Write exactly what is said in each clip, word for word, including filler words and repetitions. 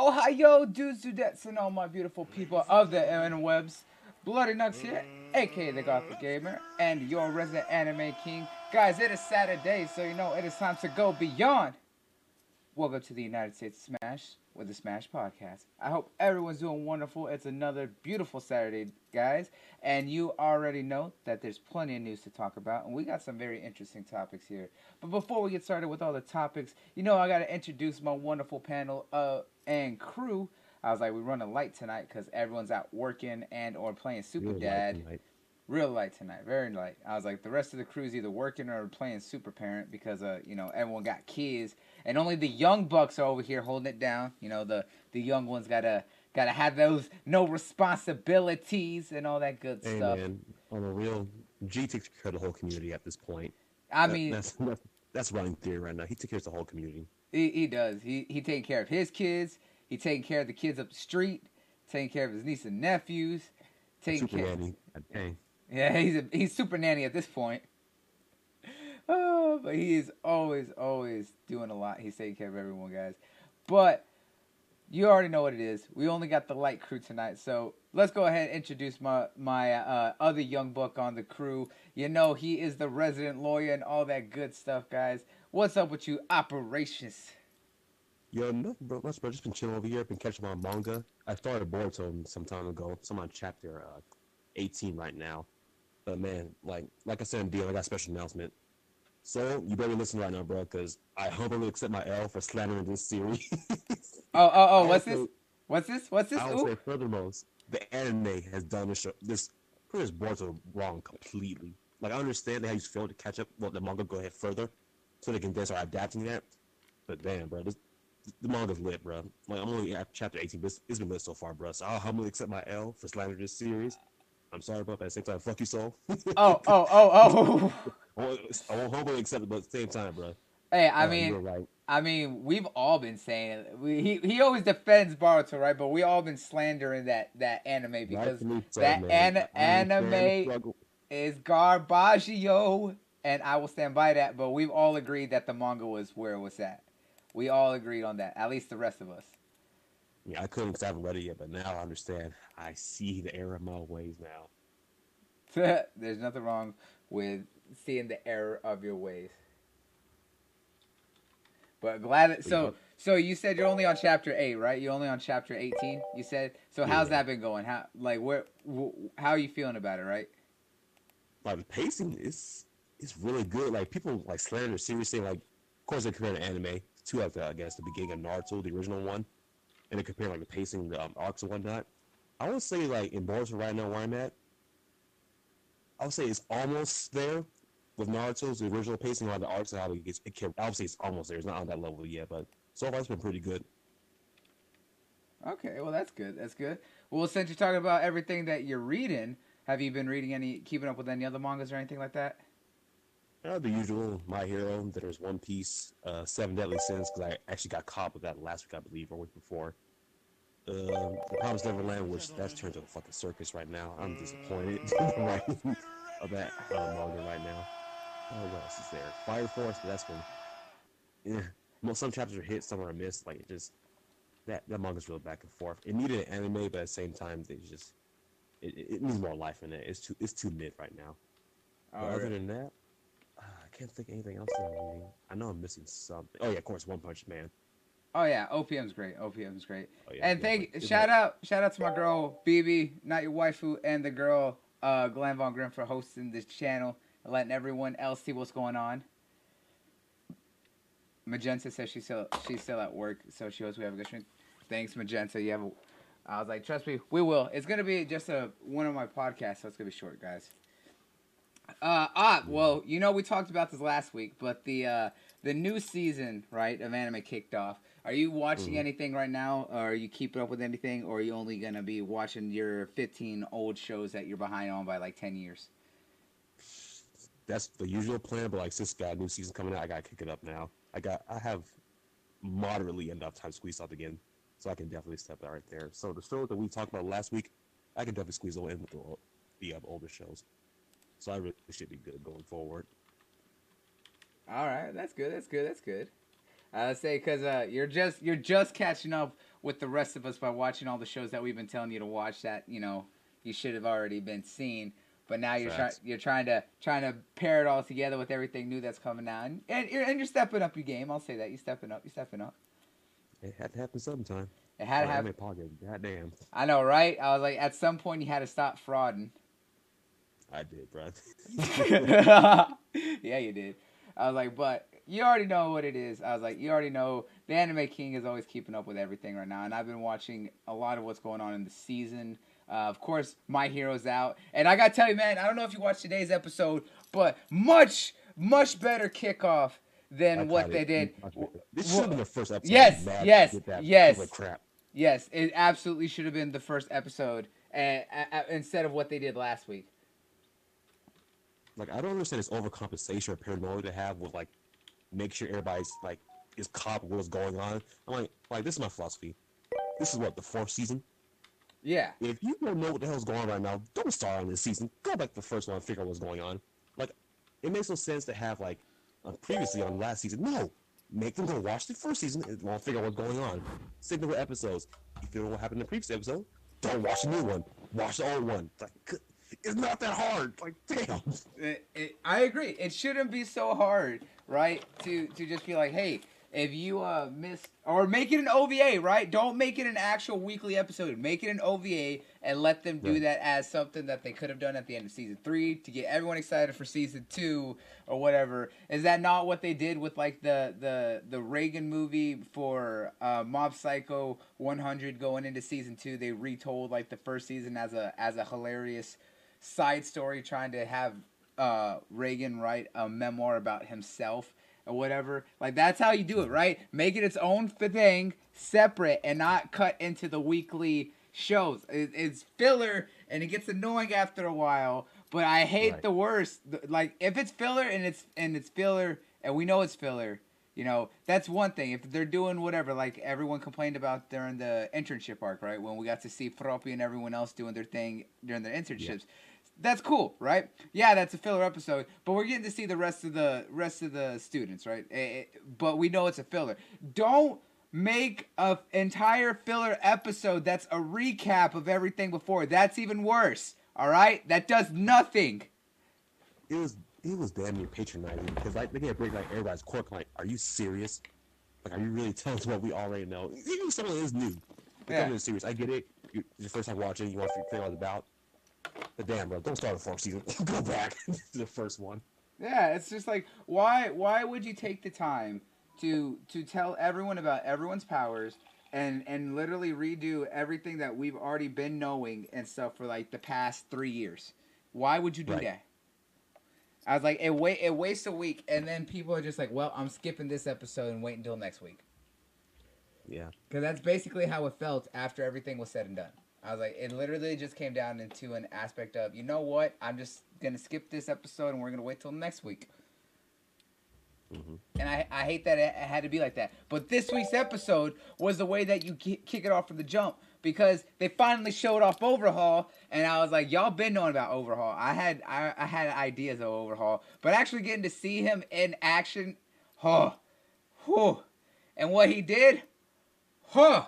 Ohio, dudes, dudettes, and all my beautiful people of the interwebs. Bloody Nux here, aka the Gothic Gamer, and your resident anime king. Guys, it is Saturday, so you know it is time to go beyond. Welcome to the United States Smash with the Smash Podcast. I hope everyone's doing wonderful. It's another beautiful Saturday, guys. And you already know that there's plenty of news to talk about. And we got some very interesting topics here. But before we get started with all the topics, you know I got to introduce my wonderful panel uh, and crew. I was like, we're running light tonight because everyone's out working and or playing Super Real Dad. light Real light tonight, very light. I was like, the rest of the crew's either working or playing Super Parent because, uh, you know, everyone got kids, and only the young bucks are over here holding it down. You know, the the young ones gotta gotta have those no responsibilities and all that good hey, stuff. man, on a real, G takes care of the whole community at this point. I that, mean, that's, that's that's running theory right now. He takes care of the whole community. he he does. He he taking care of his kids. He taking care of the kids up the street. Taking care of his niece and nephews. Taking Super care. nanny. Dang. Yeah, he's a, he's super nanny at this point. Oh, but he is always, always doing a lot. He's taking care of everyone, guys. But you already know what it is. We only got the light crew tonight, so let's go ahead and introduce my my uh, other young buck on the crew. You know, he is the resident lawyer and all that good stuff, guys. What's up with you, operations? Yo, nothing, bro. Much, bro. Just been chilling over here. Been catching my manga. I started Boruto some time ago. So I'm on chapter uh, eighteen right now. But man, like like I said in deal, I got a special announcement. So you better listen right now, bro, because I humbly accept my L for slandering this series. Oh, oh, oh! I What's would this? say, What's this? What's this? I would Ooh. say, furthermost, the anime has done this show, this pretty much Boruto wrong completely. Like I understand how you feel to catch up, well, the manga go ahead further, so they can then start adapting that. But damn, bro, this the manga's lit, bro. Like I'm only at chapter eighteen, but it's, it's been lit so far, bro. So I'll humbly accept my L for slandering this series. I'm sorry about that. At the same time, fuck you, soul. Oh, oh, oh, oh! I won't, I won't humbly accept it, but at the same time, bro. Hey, I Uh, mean, you're right. I mean, we've all been saying we, he he always defends Boruto, right? But we all been slandering that that anime because Rightfully so, that man. an, I understand the anime struggle. is garbaggio, and I will stand by that. But we've all agreed that the manga was where it was at. We all agreed on that. At least the rest of us. Yeah, I couldn't because I haven't read it yet, but now I understand. I see the error of my ways now. There's nothing wrong with seeing the error of your ways. But glad that, so so you said you're only on chapter eight, right? You're only on chapter eighteen. You said so. How's Yeah. that been going? How like where? Wh- how are you feeling about it? Right? Like the pacing is is really good. Like people like slander seriously. Like of course they compare the anime to like the, I guess the beginning of Naruto, the original one, and they compare like the pacing, the um, arcs and whatnot. I would say like in Boruto right now where I'm at, I would say it's almost there with Naruto's the original pacing, like the arcs and how it gets. It can, obviously it's almost there. It's not on that level yet, but so far it's been pretty good. Okay. Well, that's good. That's good. Well, since you're talking about everything that you're reading, have you been reading any, keeping up with any other mangas or anything like that? Uh, the usual My Hero. There's One Piece, uh, Seven Deadly Sins because I actually got caught with that last week, I believe, or week before. Um, the Promised Neverland, which that's turned to a fucking circus right now. I'm disappointed right, of that uh, manga right now. Oh, what else is there? Fire Force, but that's been. Yeah, well, some chapters are hit, some are missed. Like it just that that manga's really back and forth. It needed an anime, but at the same time, it just it, it needs more life in it. It's too it's too mid right now. But Oh, other really? than that, uh, I can't think of anything else that I'm reading. I know I'm missing something. Oh yeah, of course, One Punch Man. Oh yeah, O P M's great. O P M's great. Oh yeah, And yeah, thank but shout like, out shout out to my girl B B, not your waifu, and the girl uh, Glenn Von Grimm for hosting this channel and letting everyone else see what's going on. Magenta says she's still she's still at work, so she hopes we have a good stream. Thanks, Magenta. You have a, I was like, trust me, we will. It's gonna be just a one of my podcasts, so it's gonna be short, guys. Uh, ah, well, you know we talked about this last week, but the uh, the new season, right, of anime kicked off. Are you watching mhm. anything right now, or are you keeping up with anything, or are you only gonna be watching your fifteen old shows that you're behind on by like ten years? That's the usual plan, but like since got a new season coming out, I gotta kick it up now. I got I have moderately enough time squeezed out again, so I can definitely step that right there. So the show that we talked about last week, I can definitely squeeze in with the, the uh, older shows. So I really should be good going forward. All right, that's good. That's good. That's good. I say because uh, you're just you're just catching up with the rest of us by watching all the shows that we've been telling you to watch that you know you should have already been seen. But now you're trying you're trying to trying to pair it all together with everything new that's coming out, and and you're, and you're stepping up your game. I'll say that you're stepping up. You're stepping up. It had to happen sometime. It had to happen. God damn. I know, right? I was like, at some point you had to stop frauding. I did, bro. Yeah, you did. I was like, but you already know what it is. I was like, you already know the Anime King is always keeping up with everything right now, and I've been watching a lot of what's going on in the season. Uh, of course, My Hero's out, and I gotta tell you, man, I don't know if you watched today's episode, but much, much better kickoff than I what they did. This should have been the first episode. Yes, yes, yes. Crap. Yes, it absolutely should have been the first episode, uh, uh, instead of what they did last week. Like, I don't understand this overcompensation or paranoia to have with, like, make sure everybody's, like, is caught with what's going on. I'm like, like, this is my philosophy. This is what, the fourth season? Yeah. If you don't know what the hell's going on right now, don't start on this season. Go back to the first one and figure out what's going on. Like, it makes no sense to have, like, uh, previously on last season. No! Make them go watch the first season and want to figure out what's going on. Same thing with episodes. If you don't know what happened in the previous episode, don't watch the new one. Watch the old one. It's like, it's not that hard. Like, damn. It, it, I agree. It shouldn't be so hard, right? To to just be like, hey, if you uh missed, or make it an O V A, right? Don't make it an actual weekly episode. Make it an O V A and let them do right. that as something that they could have done at the end of season three to get everyone excited for season two or whatever. Is that not what they did with like the the the Reagan movie for uh, Mob Psycho one hundred going into season two? They retold like the first season as a as a hilarious side story, trying to have uh, Reagan write a memoir about himself or whatever. Like, that's how you do it, right? Make it its own thing, separate, and not cut into the weekly shows. It, it's filler, and it gets annoying after a while, but I hate right. the worst. Like, if it's filler and it's and it's filler, and we know it's filler, you know, that's one thing. If they're doing whatever, like everyone complained about during the internship arc, right? When we got to see Froppy and everyone else doing their thing during their internships. Yeah. That's cool, right? Yeah, that's a filler episode, but we're getting to see the rest of the rest of the students, right? It, it, but we know it's a filler. Don't make an entire filler episode that's a recap of everything before. That's even worse, all right? That does nothing. It was it was damn near patronizing because like they can't break like everybody's cork. Like, are you serious? Like, are you really telling us what we already know? Even if someone is new, they're yeah. serious. I get it. You're your first time watching. You want to figure out what it's about. But damn, bro, don't start the fourth season. Go back to the first one. Yeah, it's just like, why why would you take the time to to tell everyone about everyone's powers and, and literally redo everything that we've already been knowing and stuff for like the past three years? Why would you do right. that? I was like, it, wait, it wastes a week, and then people are just like, well, I'm skipping this episode and wait until next week. Yeah. Because that's basically how it felt after everything was said and done. I was like, it literally just came down into an aspect of, you know what? I'm just going to skip this episode and we're going to wait till next week. Mm-hmm. And I, I hate that it had to be like that. But this week's episode was the way that you kick it off from the jump. Because they finally showed off Overhaul. And I was like, y'all been knowing about Overhaul. I had I, I had ideas of Overhaul. But actually getting to see him in action, huh, whew. And what he did, huh.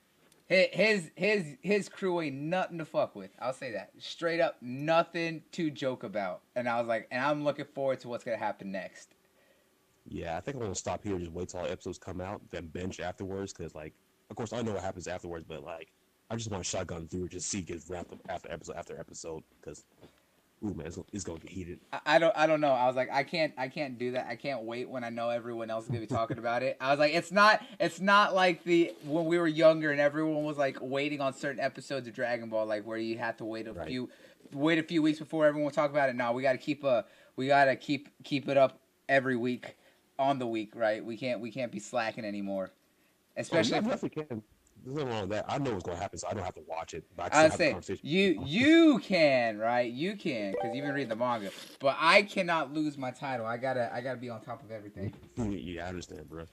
His his his crew ain't nothing to fuck with. I'll say that. Straight up, nothing to joke about. And I was like, and I'm looking forward to what's going to happen next. Yeah, I think I'm going to stop here and just wait till all episodes come out, then bench afterwards. Because, like, of course, I know what happens afterwards, but, like, I just want to shotgun through and just see it gets wrapped up after episode after episode. Because, ooh, man, it's, it's going to get heated. I, I don't I don't know. I was like, I can't I can't do that. I can't wait when I know everyone else is going to be talking about it. I was like, it's not it's not like the when we were younger and everyone was, like, waiting on certain episodes of Dragon Ball, like, where you had to wait a right. few wait a few weeks before everyone will talk about it. No, we got to keep a we got to keep keep it up every week on the week, right? We can't we can't be slacking anymore. Especially oh, yeah, if, can. There's nothing wrong with that. I know what's going to happen, so I don't have to watch it. But I, I say you you can, right? You can, because you've been reading the manga. But I cannot lose my title. I gotta I gotta be on top of everything. Yeah, I understand, bro.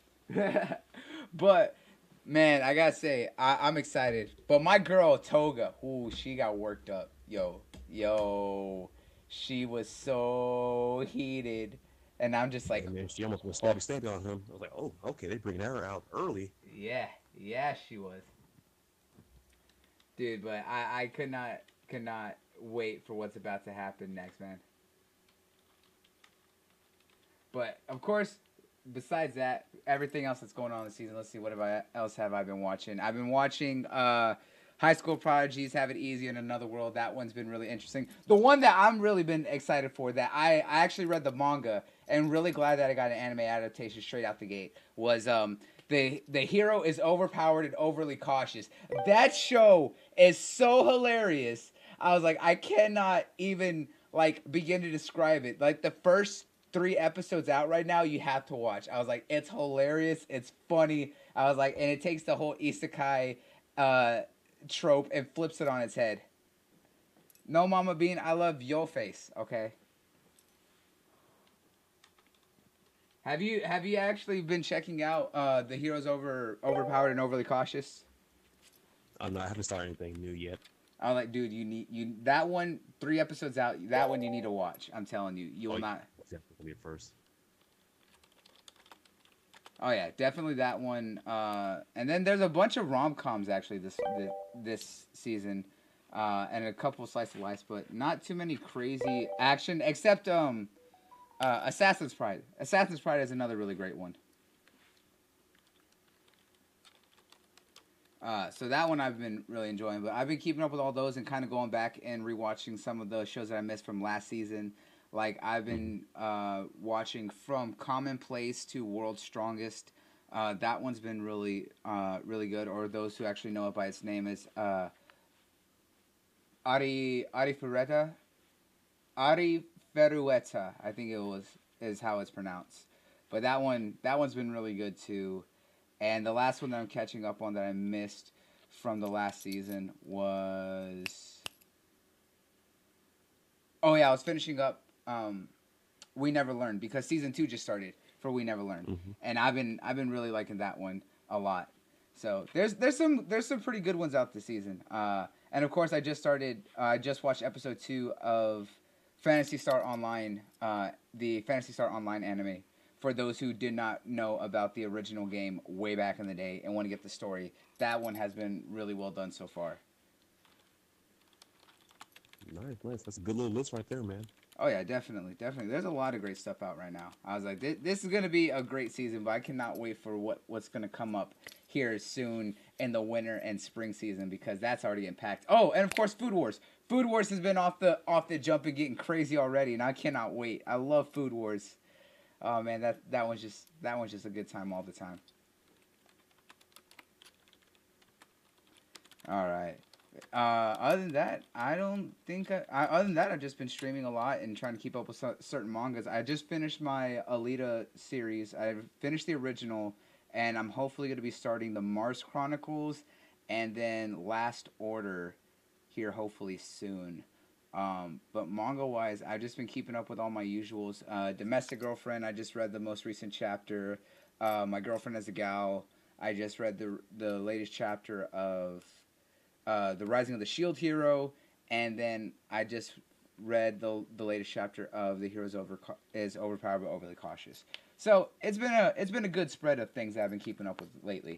But man, I gotta say I, I'm excited. But my girl Toga, ooh, she got worked up. Yo, yo, she was so heated And I'm just like, And then she almost went oh, stabby stabby on him. I was like, oh, okay, they bring her out early. yeah, yeah, she was, dude. But I, I could not, could not wait for what's about to happen next, man. But of course, besides that, everything else that's going on in the season. Let's see, what have I else have I been watching? I've been watching uh, High School Prodigies Have It Easy in Another World. That one's been really interesting. The one that I'm really been excited for, that I, I actually read the manga and really glad that I got an anime adaptation straight out the gate, was um the the hero is overpowered and overly cautious. That show is so hilarious. I was like, I cannot even like begin to describe it. Like the first three episodes out right now, you have to watch. I was like, it's hilarious, it's funny. I was like, and it takes the whole isekai uh, trope and flips it on its head. No, Mama Bean, I love your face. Okay. Have you have you actually been checking out uh, the heroes over overpowered and overly cautious? I'm not. I haven't started anything new yet. I was like, dude, you need you that one three episodes out. That one you need to watch. I'm telling you, you Oh, will yeah, not. definitely at first. Oh yeah, definitely that one. Uh, and then there's a bunch of rom coms actually this this, this season, uh, and a couple slice of life, but not too many crazy action except um, uh, Assassin's Pride. Assassin's Pride is another really great one. Uh, so that one I've been really enjoying, but I've been keeping up with all those and kind of going back and rewatching some of the shows that I missed from last season. Like I've Mm-hmm. been uh, watching From Commonplace to World's Strongest. Uh, that one's been really, uh, really good. Or those who actually know it by its name is uh, Ari Ari Ferreta, Ari Ferrueta. I think it was is how it's pronounced. But that one, that one's been really good too. And the last one that I'm catching up on that I missed from the last season was, oh yeah, I was finishing up um, We Never Learned because season two just started for We Never Learned, Mm-hmm. and I've been I've been really liking that one a lot. So there's there's some there's some pretty good ones out this season. Uh, and of course, I just started. Uh, I just watched episode two of Fantasy Star Online, uh, the Fantasy Star Online anime. For those who did not know about the original game way back in the day and want to get the story, that one has been really well done so far. Nice, nice. That's a good little list right there, man. Oh yeah, definitely, definitely. There's a lot of great stuff out right now. I was like, this, this is gonna be a great season, but I cannot wait for what what's gonna come up here soon in the winter and spring season because that's already impacted. Oh, and of course, Food Wars. Food Wars has been off the off the jump and getting crazy already, and I cannot wait. I love Food Wars. Oh man, that that one's just that one's just a good time all the time. All right. Uh, other than that, I don't think. I, I, other than that, I've just been streaming a lot and trying to keep up with so, certain mangas. I just finished my Alita series. I finished the original, and I'm hopefully going to be starting the Mars Chronicles, and then Last Order, here hopefully soon. Um, but manga wise, I've just been keeping up with all my usuals. Uh, Domestic Girlfriend. I just read the most recent chapter. Uh, My Girlfriend as a Gal. I just read the the latest chapter of uh, The Rising of the Shield Hero, and then I just read the the latest chapter of The Heroes Over is Overpowered but Overly Cautious. So it's been a it's been a good spread of things that I've been keeping up with lately.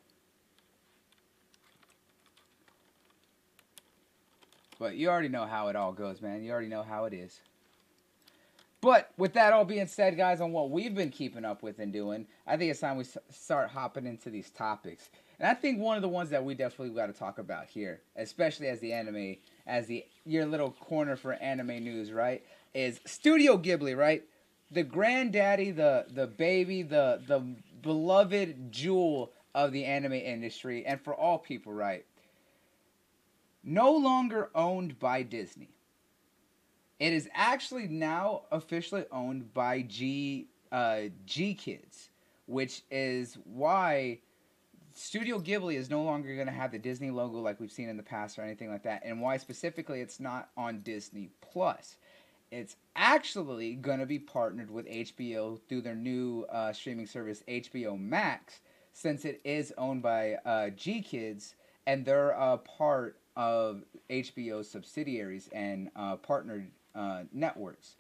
But you already know how it all goes, man. You already know how it is. But with that all being said, guys, on what we've been keeping up with and doing, I think it's time we start hopping into these topics. And I think one of the ones that we definitely got to talk about here, especially as the anime, as the your little corner for anime news, right, is Studio Ghibli, right? The granddaddy, the the baby, the the beloved jewel of the anime industry, and for all people, right? No longer owned by Disney. It is actually now officially owned by G uh, G Kids, which is why Studio Ghibli is no longer going to have the Disney logo like we've seen in the past or anything like that, and why specifically it's not on Disney Plus. It's actually going to be partnered with H B O through their new uh, streaming service H B O Max, since it is owned by uh, G Kids, and they're a part of H B O's subsidiaries and uh, partnered uh, networks.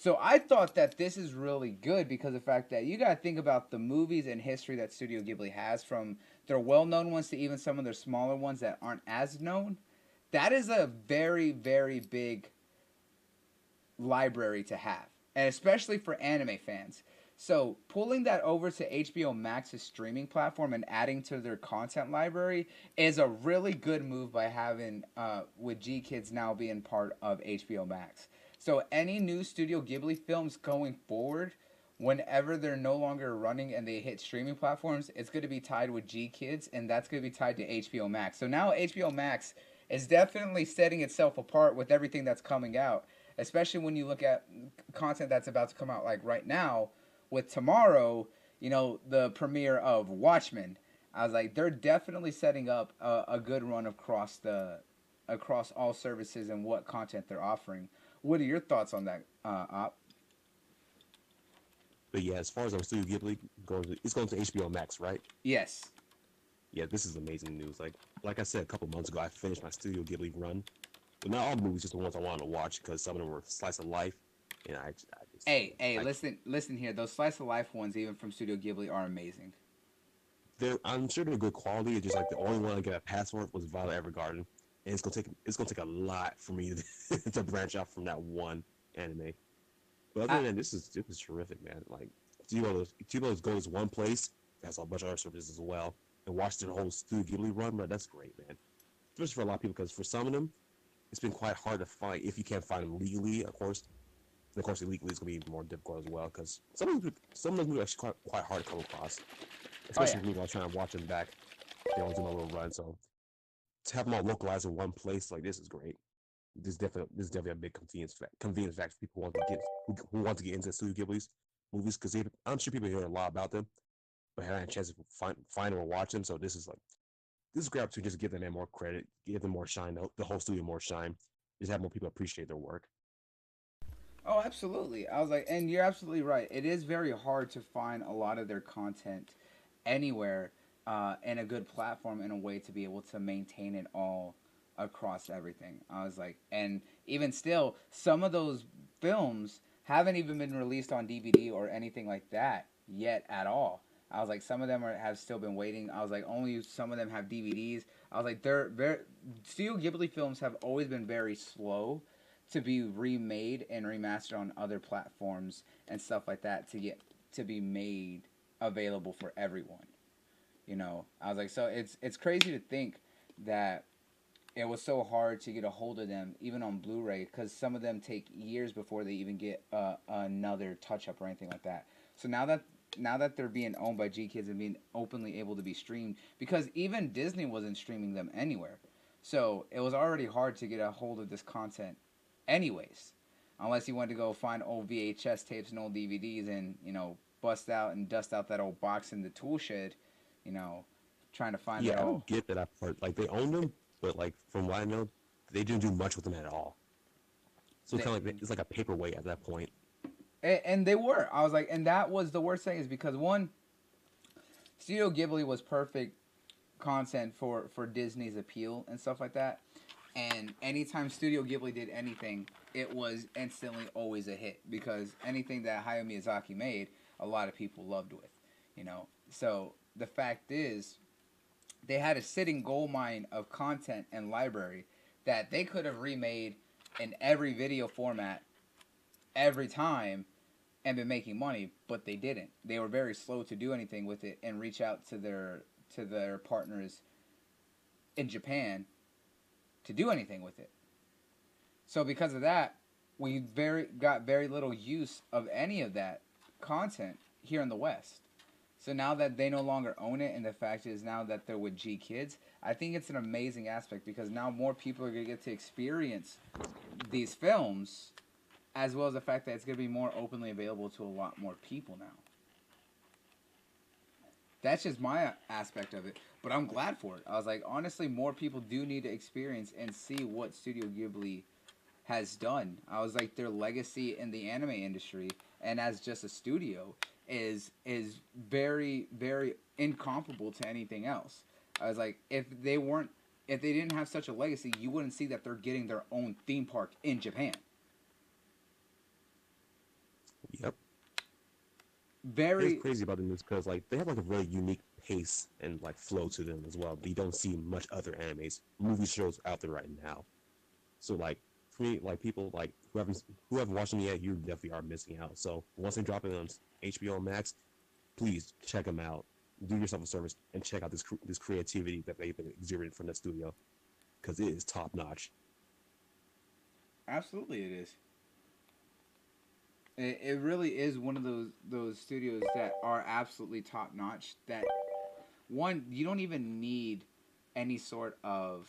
So I thought that this is really good because of the fact that you got to think about the movies and history that Studio Ghibli has, from their well-known ones to even some of their smaller ones that aren't as known. That is a very, very big library to have, and especially for anime fans. So pulling that over to H B O Max's streaming platform and adding to their content library is a really good move by having uh, with G Kids now being part of H B O Max. So any new Studio Ghibli films going forward, whenever they're no longer running and they hit streaming platforms, it's going to be tied with G Kids, and that's going to be tied to H B O Max. So now H B O Max is definitely setting itself apart with everything that's coming out, especially when you look at content that's about to come out like right now with tomorrow, you know, the premiere of Watchmen. I was like, they're definitely setting up a, a good run across the across all services and what content they're offering. What are your thoughts on that, uh, Op? But yeah, as far as our Studio Ghibli goes, it's going to H B O Max, right? Yes. Yeah, this is amazing news. Like, like I said a couple months ago, I finished my Studio Ghibli run, but not all movies, just the ones I wanted to watch because some of them were slice of life, and I, I just. Hey, hey, I, listen, listen here. Those slice of life ones, even from Studio Ghibli, are amazing. They're, I'm sure they're good quality. It's just like the only one I got a pass for was Violet Evergarden, and it's gonna take it's gonna take a lot for me to, to branch out from that one anime. But other I, than this is it was terrific, man. Like Tebow, Tebow goes one place, has a bunch of other services as well, and watch their whole Studio Ghibli run. But that's great, man. Especially for a lot of people, because for some of them, it's been quite hard to find if you can't find them legally, of course. And of course, illegally is going to be more difficult as well because some of them, some of those movies are actually quite, quite hard to come across. Especially oh, yeah. when I try to watch them back, they always do my little run. So to have them all localized in one place like this is great. This is definitely this is definitely a big convenience fact, convenience fact for people who want to get who, who want to get into Studio Ghibli's movies because I'm sure people hear a lot about them, but haven't had a chance to find find them or watch them. So this is like this is a great opportunity to just give them man more credit, give them more shine, the, the whole studio more shine, just have more people appreciate their work. Oh, absolutely. I was like, and you're absolutely right. It is very hard to find a lot of their content anywhere uh, in a good platform in a way to be able to maintain it all across everything. I was like, and even still, some of those films haven't even been released on D V D or anything like that yet at all. I was like, some of them are, have still been waiting. I was like, only some of them have D V Ds. I was like, they're very Studio Ghibli films have always been very slow to be remade and remastered on other platforms and stuff like that to get to be made available for everyone. You know, I was like, so it's it's crazy to think that it was so hard to get a hold of them, even on Blu-ray, because some of them take years before they even get uh, another touch-up or anything like that. So now that now that they're being owned by G Kids and being openly able to be streamed, because even Disney wasn't streaming them anywhere, so it was already hard to get a hold of this content, anyways, unless you wanted to go find old V H S tapes and old D V Ds and you know bust out and dust out that old box in the tool shed, you know, trying to find Yeah, that I old. don't get that part. Like they own them, but like from what I know, they didn't do much with them at all. So it's kind of like it's like a paperweight at that point. And, and they were. I was like, and that was the worst thing is because one, Studio Ghibli was perfect content for for Disney's appeal and stuff like that. And anytime Studio Ghibli did anything, it was instantly always a hit because anything that Hayao Miyazaki made, a lot of people loved with, you know. So the fact is, they had a sitting gold mine of content and library that they could have remade in every video format every time and been making money, but they didn't. They were very slow to do anything with it and reach out to their to their partners in Japan to do anything with it. So because of that, we very got very little use of any of that content here in the West. So now that they no longer own it, and the fact is now that they're with G Kids, I think it's an amazing aspect because now more people are gonna get to experience these films, as well as the fact that it's gonna be more openly available to a lot more people now. That's just my aspect of it, but I'm glad for it. I was like, honestly, more people do need to experience and see what Studio Ghibli has done. I was like, their legacy in the anime industry and as just a studio is is very very incomparable to anything else. I was like, if they weren't, if they didn't have such a legacy, you wouldn't see that they're getting their own theme park in Japan. It's very crazy about them is because like they have like a really unique pace and like flow to them as well. That you don't see much other animes, movie shows out there right now. So like for me, like people like who haven't who haven't watched them yet, you definitely are missing out. So once they drop it on H B O Max, please check them out. Do yourself a service and check out this this creativity that they've been exhibiting from the studio because it is top notch. absolutely it is. It, it really is one of those those studios that are absolutely top notch. That one, you don't even need any sort of.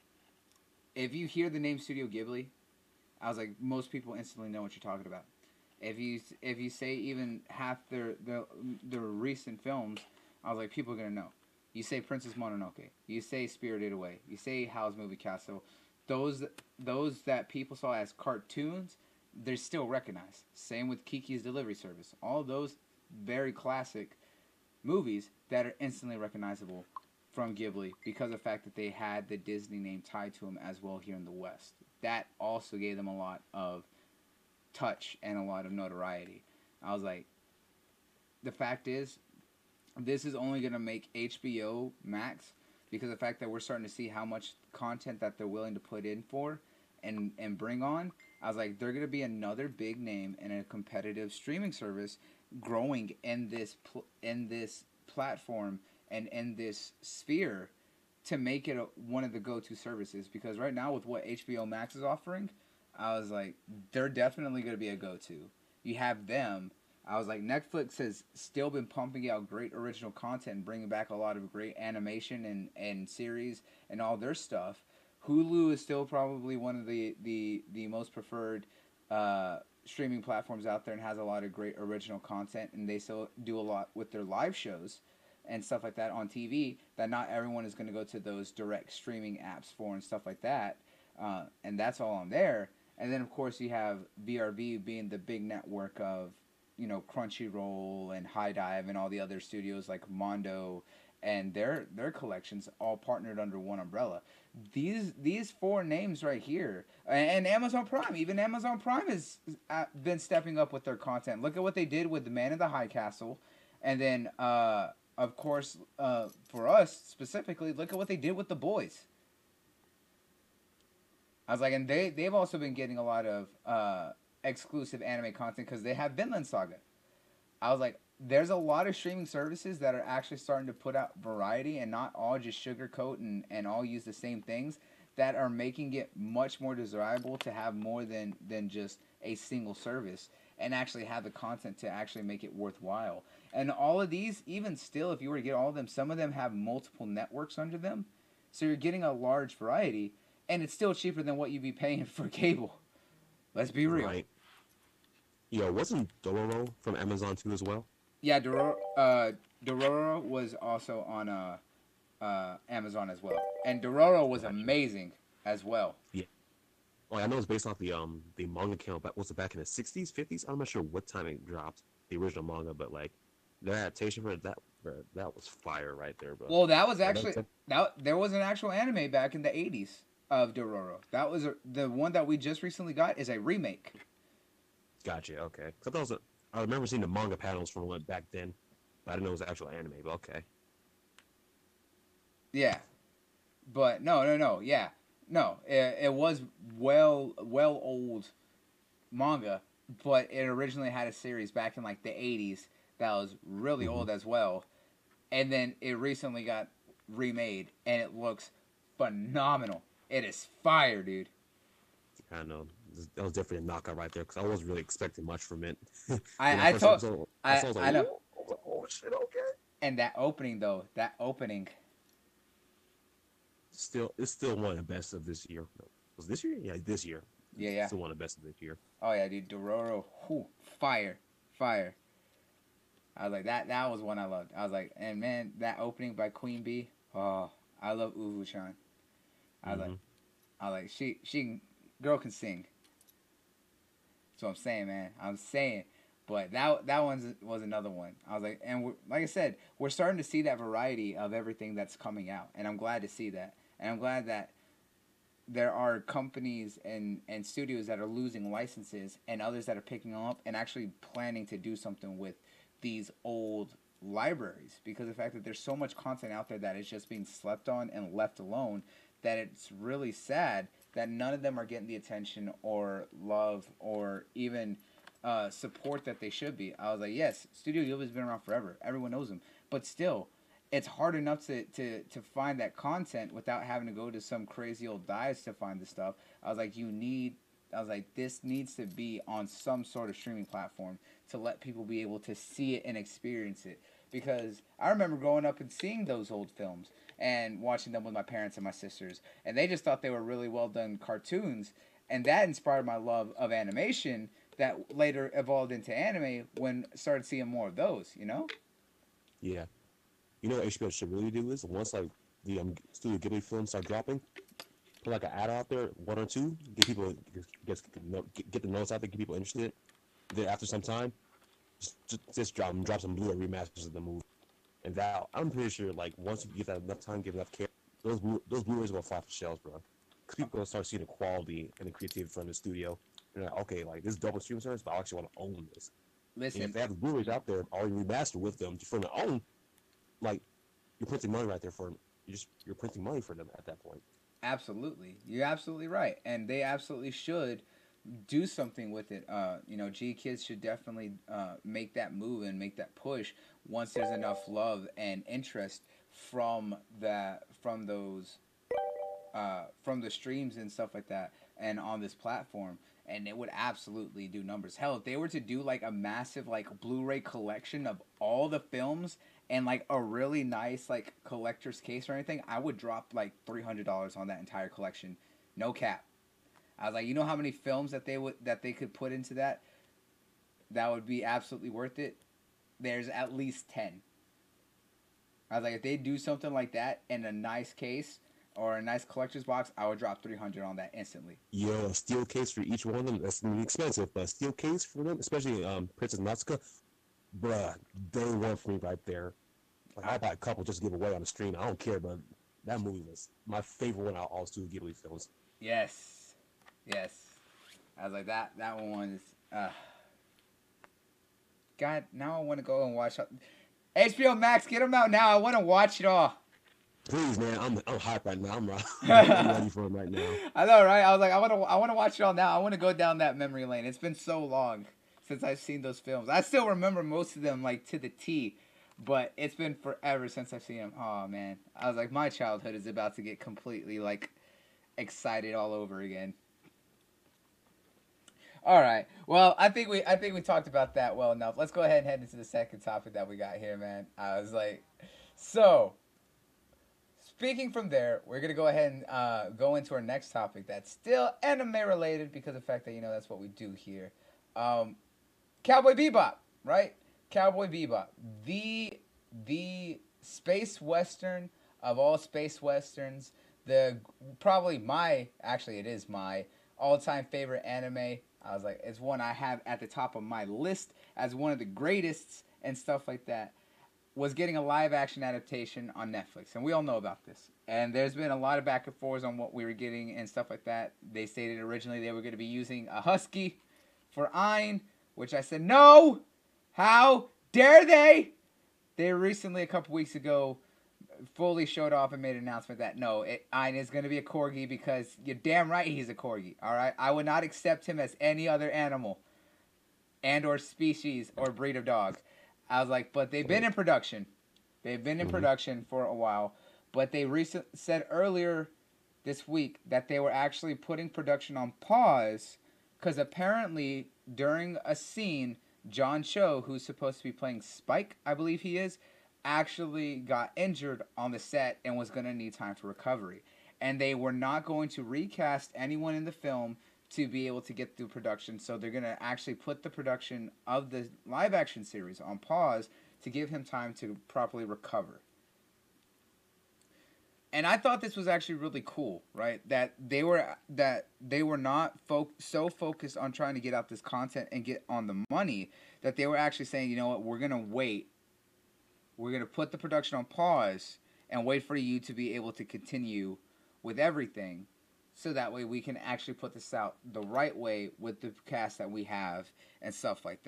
If you hear the name Studio Ghibli, I was like, most people instantly know what you're talking about. If you if you say even half their their, their recent films, I was like, people are gonna know. You say Princess Mononoke, you say Spirited Away, you say Howl's Moving Castle, those those that people saw as cartoons, they're still recognized. Same with Kiki's Delivery Service. All those very classic movies that are instantly recognizable from Ghibli because of the fact that they had the Disney name tied to them as well here in the West. That also gave them a lot of touch and a lot of notoriety. I was like, the fact is, this is only going to make H B O Max because of the fact that we're starting to see how much content that they're willing to put in for and, and bring on. I was like, they're going to be another big name in a competitive streaming service growing in this pl- in this platform and in this sphere to make it a, one of the go-to services because right now with what H B O Max is offering, I was like, they're definitely going to be a go-to. You have them. I was like, Netflix has still been pumping out great original content and bringing back a lot of great animation and, and series and all their stuff. Hulu is still probably one of the, the, the most preferred uh, streaming platforms out there and has a lot of great original content, and they still do a lot with their live shows and stuff like that on T V that not everyone is going to go to those direct streaming apps for and stuff like that. Uh, and that's all on there. And then, of course, you have V R V being the big network of, you know, Crunchyroll and High Dive and all the other studios like Mondo and their their collections all partnered under one umbrella. These these four names right here, and Amazon Prime, even Amazon Prime has been stepping up with their content. Look at what they did with The Man in the High Castle, and then uh, of course uh, for us specifically, look at what they did with The Boys. I was like, and they they've also been getting a lot of uh, exclusive anime content because they have Vinland Saga. I was like, there's a lot of streaming services that are actually starting to put out variety and not all just sugarcoat and, and all use the same things that are making it much more desirable to have more than, than just a single service and actually have the content to actually make it worthwhile. And all of these, even still, if you were to get all of them, some of them have multiple networks under them. So you're getting a large variety, and it's still cheaper than what you'd be paying for cable. Let's be real. Right. Yo, wasn't Dororo from Amazon too as well? Yeah, Dororo, uh, Dororo was also on uh, uh, Amazon as well, and Dororo was Gotcha. amazing as well. Yeah. Well, I know it's based off the um the manga count, but was it back in the sixties, fifties? I'm not sure what time it dropped, the original manga, but like the adaptation for that for, that was fire right there, bro. Well, that was Like, actually that's, that there was an actual anime back in the eighties of Dororo. That was a, the one that we just recently got is a remake. gotcha. Okay. 'Cause I thought it was a, I remember seeing the manga panels from what back then, but I didn't know it was actual anime. But okay. Yeah, but no, no, no. Yeah, no. It, it was well, well old manga, but it originally had a series back in like the eighties that was really Mm-hmm. old as well, and then it recently got remade, and it looks phenomenal. It is fire, dude. I know that was definitely a knockout right there because I wasn't really expecting much from it. When I I I first told episode, I I saw, I was like, I know, "Whoa." I was like, oh shit, okay. and that opening though, that opening, Still, it's still one of the best of this year. No, was it this year? Yeah, this year. yeah, It's yeah. still one of the best of this year. Oh yeah, dude, Dororo, whew, fire, fire. I was like that. That was one I loved. I was like, and man, that opening by Queen Bee. Oh, I love Uwu-chan. I was like, Mm-hmm. I was like she she girl can sing. That's what I'm saying, man. I'm saying, but that that one was another one. I was like, and we're, like I said, we're starting to see that variety of everything that's coming out, and I'm glad to see that, and I'm glad that there are companies and, and studios that are losing licenses and others that are picking them up and actually planning to do something with these old libraries, because of the fact that there's so much content out there that is just being slept on and left alone, that it's really sad that none of them are getting the attention or love or even uh, support that they should be. I was like, yes, Studio Ghibli's been around forever. Everyone knows them. But still, it's hard enough to, to, to find that content without having to go to some crazy old dives to find the stuff. I was like, you need, I was like, this needs to be on some sort of streaming platform to let people be able to see it and experience it. Because I remember growing up and seeing those old films and watching them with my parents and my sisters, and they just thought they were really well done cartoons, and that inspired my love of animation that later evolved into anime when I started seeing more of those, you know? Yeah. You know what H B O should really do is, once like the um, Studio Ghibli films start dropping, put like an ad out there, one or two, get people get get, get the notes out there, get people interested. Then after some time, just just, just drop drop some Blu-ray remasters of the movie, and that I'm pretty sure like once you give that enough time, give enough care, those Blu- those Blu-rays will fly off the shelves, bro. Because people gonna start seeing the quality and the creativity from the studio. And they're like, okay, like this is double streaming service, but I actually want to own this. Listen, And if they have the Blu-rays out there already remastered with them for their own, like you're printing money right there for them. You just you're printing money for them at that point. absolutely. You're absolutely right. And they absolutely should do something with it. Uh, you know, G Kids should definitely uh, make that move and make that push once there's enough love and interest from that from those uh, from the streams and stuff like that and on this platform. And it would absolutely do numbers. Hell, if they were to do like a massive like Blu-ray collection of all the films and like a really nice like collector's case or anything, I would drop like three hundred dollars on that entire collection. No cap. I was like, you know how many films that they would that they could put into that that would be absolutely worth it? There's at least ten. I was like, if they do something like that in a nice case or a nice collector's box, I would drop three hundred on that instantly. Yo, a steel case for each one of them, that's gonna be expensive, but a steel case for them, especially um Princess Natsuka, bruh, day one for me right there. Like I'll buy a couple just to give away on the stream. I don't care, but that movie was my favorite one out of all Studio Ghibli films. Yes, yes. I was like that. That one is. Uh... God, now I want to go and watch. H B O Max, get them out now. I want to watch it all. Please, man, I'm I'm hyped right now. I'm, I'm ready for them right now. I know, right? I was like, I want to, I want to watch it all now. I want to go down that memory lane. It's been so long since I've seen those films. I still remember most of them like to the T, but it's been forever since I've seen them. Oh man, I was like, my childhood is about to get completely like excited all over again. All right. Well, I think we I think we talked about that well enough. Let's go ahead and head into the second topic that we got here, man. I was like, so speaking from there, we're gonna go ahead and uh, go into our next topic that's still anime related because of the fact that you know that's what we do here. Um, Cowboy Bebop, right? Cowboy Bebop, the the space western of all space westerns. The probably my actually it is my all time favorite anime. I was like, it's one I have at the top of my list as one of the greatest and stuff like that. Was getting a live action adaptation on Netflix, and we all know about this. And there's been a lot of back and forth on what we were getting and stuff like that. They stated originally they were going to be using a husky for Ain, which I said, no! How dare they? They recently, a couple weeks ago, fully showed off and made an announcement that no, it, Ain is going to be a corgi because you're damn right he's a corgi, alright? I would not accept him as any other animal and or species or breed of dog. I was like, but they've been in production. They've been in mm-hmm. production for a while, but they recent said earlier this week that they were actually putting production on pause because apparently during a scene, John Cho, who's supposed to be playing Spike, I believe he is, actually got injured on the set and was going to need time for recovery. And they were not going to recast anyone in the film to be able to get through production. So they're going to actually put the production of the live action series on pause to give him time to properly recover. And I thought this was actually really cool, right? That they were that they were not fo- so focused on trying to get out this content and get on the money that they were actually saying, you know what, we're going to wait. We're going to put the production on pause and wait for you to be able to continue with everything so that way we can actually put this out the right way with the cast that we have and stuff like that.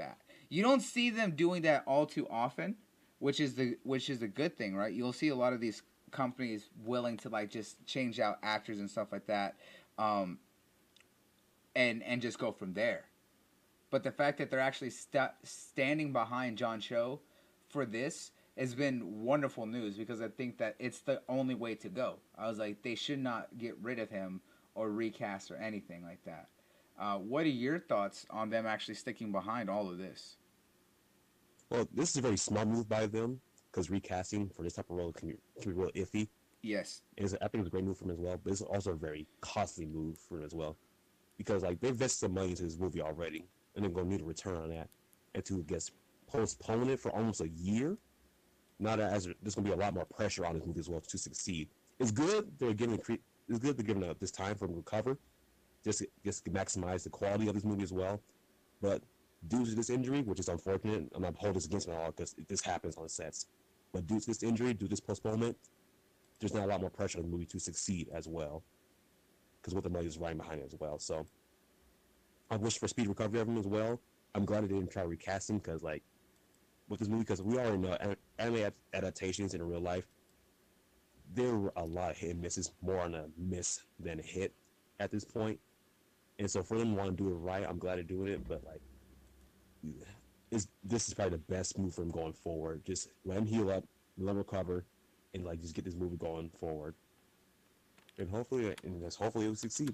you don't see them doing that all too often, which is the which is a good thing, right? You'll see a lot of these companies willing to like just change out actors and stuff like that, um, and and just go from there. But the fact that they're actually st- standing behind John Cho for this has been wonderful news, because I think that it's the only way to go. I was like, they should not get rid of him or recast or anything like that. Uh, what are your thoughts on them actually sticking behind all of this? Well, this is a very small move by them, because recasting for this type of role can be, can be real iffy. Yes. It's, I think it's a great move for him as well, but it's also a very costly move for him as well, because like they invested some money into this movie already, and they're going to need a return on that, and to guess postpone it for almost a year. Now that as there's going to be a lot more pressure on this movie as well to succeed. It's good they're giving it's good they're giving this time for him to recover, just to, just to maximize the quality of this movie as well. But due to this injury, which is unfortunate, I'm not holding this against him at all because this happens on sets. But due to this injury, due to this postponement, there's not a lot more pressure on the movie to succeed as well, because what the money is riding behind it as well. So I wish for speed recovery of him as well. I'm glad they didn't try to recast him, because like with this movie, because we already know anime adaptations in real life, there were a lot of hit and misses, more on a miss than a hit at this point. And so for them to want to do it right, I'm glad they're doing it. But like, it's, this is probably the best move for him going forward. Just let him heal up, let him recover, and like just get this movie going forward. And hopefully, and just hopefully it will succeed.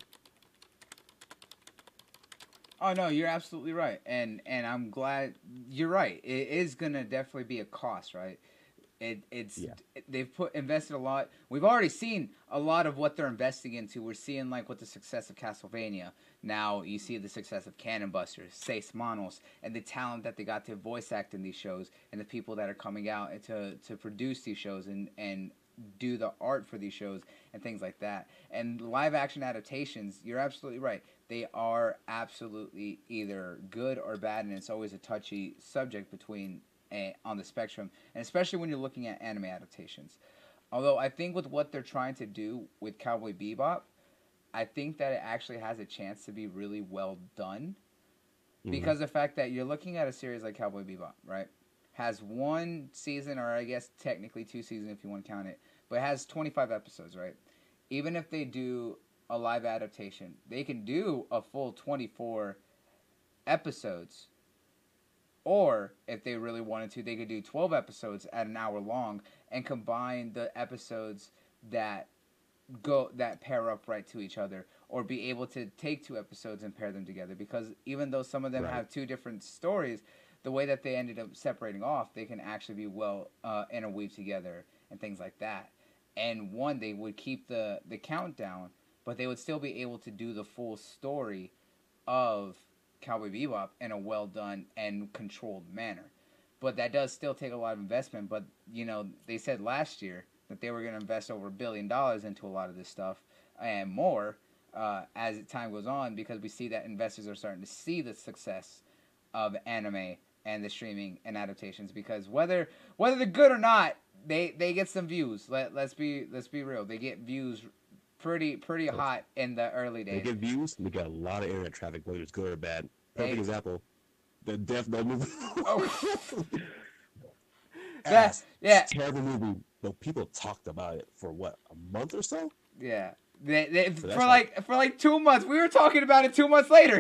Oh no, you're absolutely right, and and I'm glad you're right. It is gonna definitely be a cost, right? It it's yeah. They've put invested a lot. We've already seen a lot of what they're investing into. We're seeing like with the success of Castlevania. Now you see the success of Cannon Busters, Seis Manos, and the talent that they got to voice act in these shows, and the people that are coming out to to produce these shows and and do the art for these shows and things like that. And live action adaptations, you're absolutely right. They are absolutely either good or bad, and it's always a touchy subject between a, on the spectrum, and especially when you're looking at anime adaptations. Although I think with what they're trying to do with Cowboy Bebop, I think that it actually has a chance to be really well done, mm-hmm. because the fact that you're looking at a series like Cowboy Bebop, right? Has one season, or I guess technically two seasons if you want to count it, but it has twenty-five episodes, right? Even if they do a live adaptation, they can do a full twenty-four episodes. Or if they really wanted to, they could do twelve episodes at an hour long and combine the episodes that go that pair up right to each other, or be able to take two episodes and pair them together, because even though some of them right. have two different stories, the way that they ended up separating off, they can actually be well uh, interweaved together and things like that. And one, they would keep the, the countdown, but they would still be able to do the full story of Cowboy Bebop in a well done and controlled manner. But that does still take a lot of investment. But, you know, they said last year that they were going to invest over a billion dollars into a lot of this stuff and more uh, as time goes on, because we see that investors are starting to see the success of anime and the streaming and adaptations, because whether whether they're good or not, they, they get some views. Let let's be let's be real. They get views pretty pretty hot in the early days. They get views. They get a lot of internet traffic, whether it's good or bad. Perfect hey. example, the Death Note movie. Oh. That, yeah, terrible movie. But people talked about it for what, a month or so. Yeah, they, they, so for like, like for like two months. We were talking about it two months later.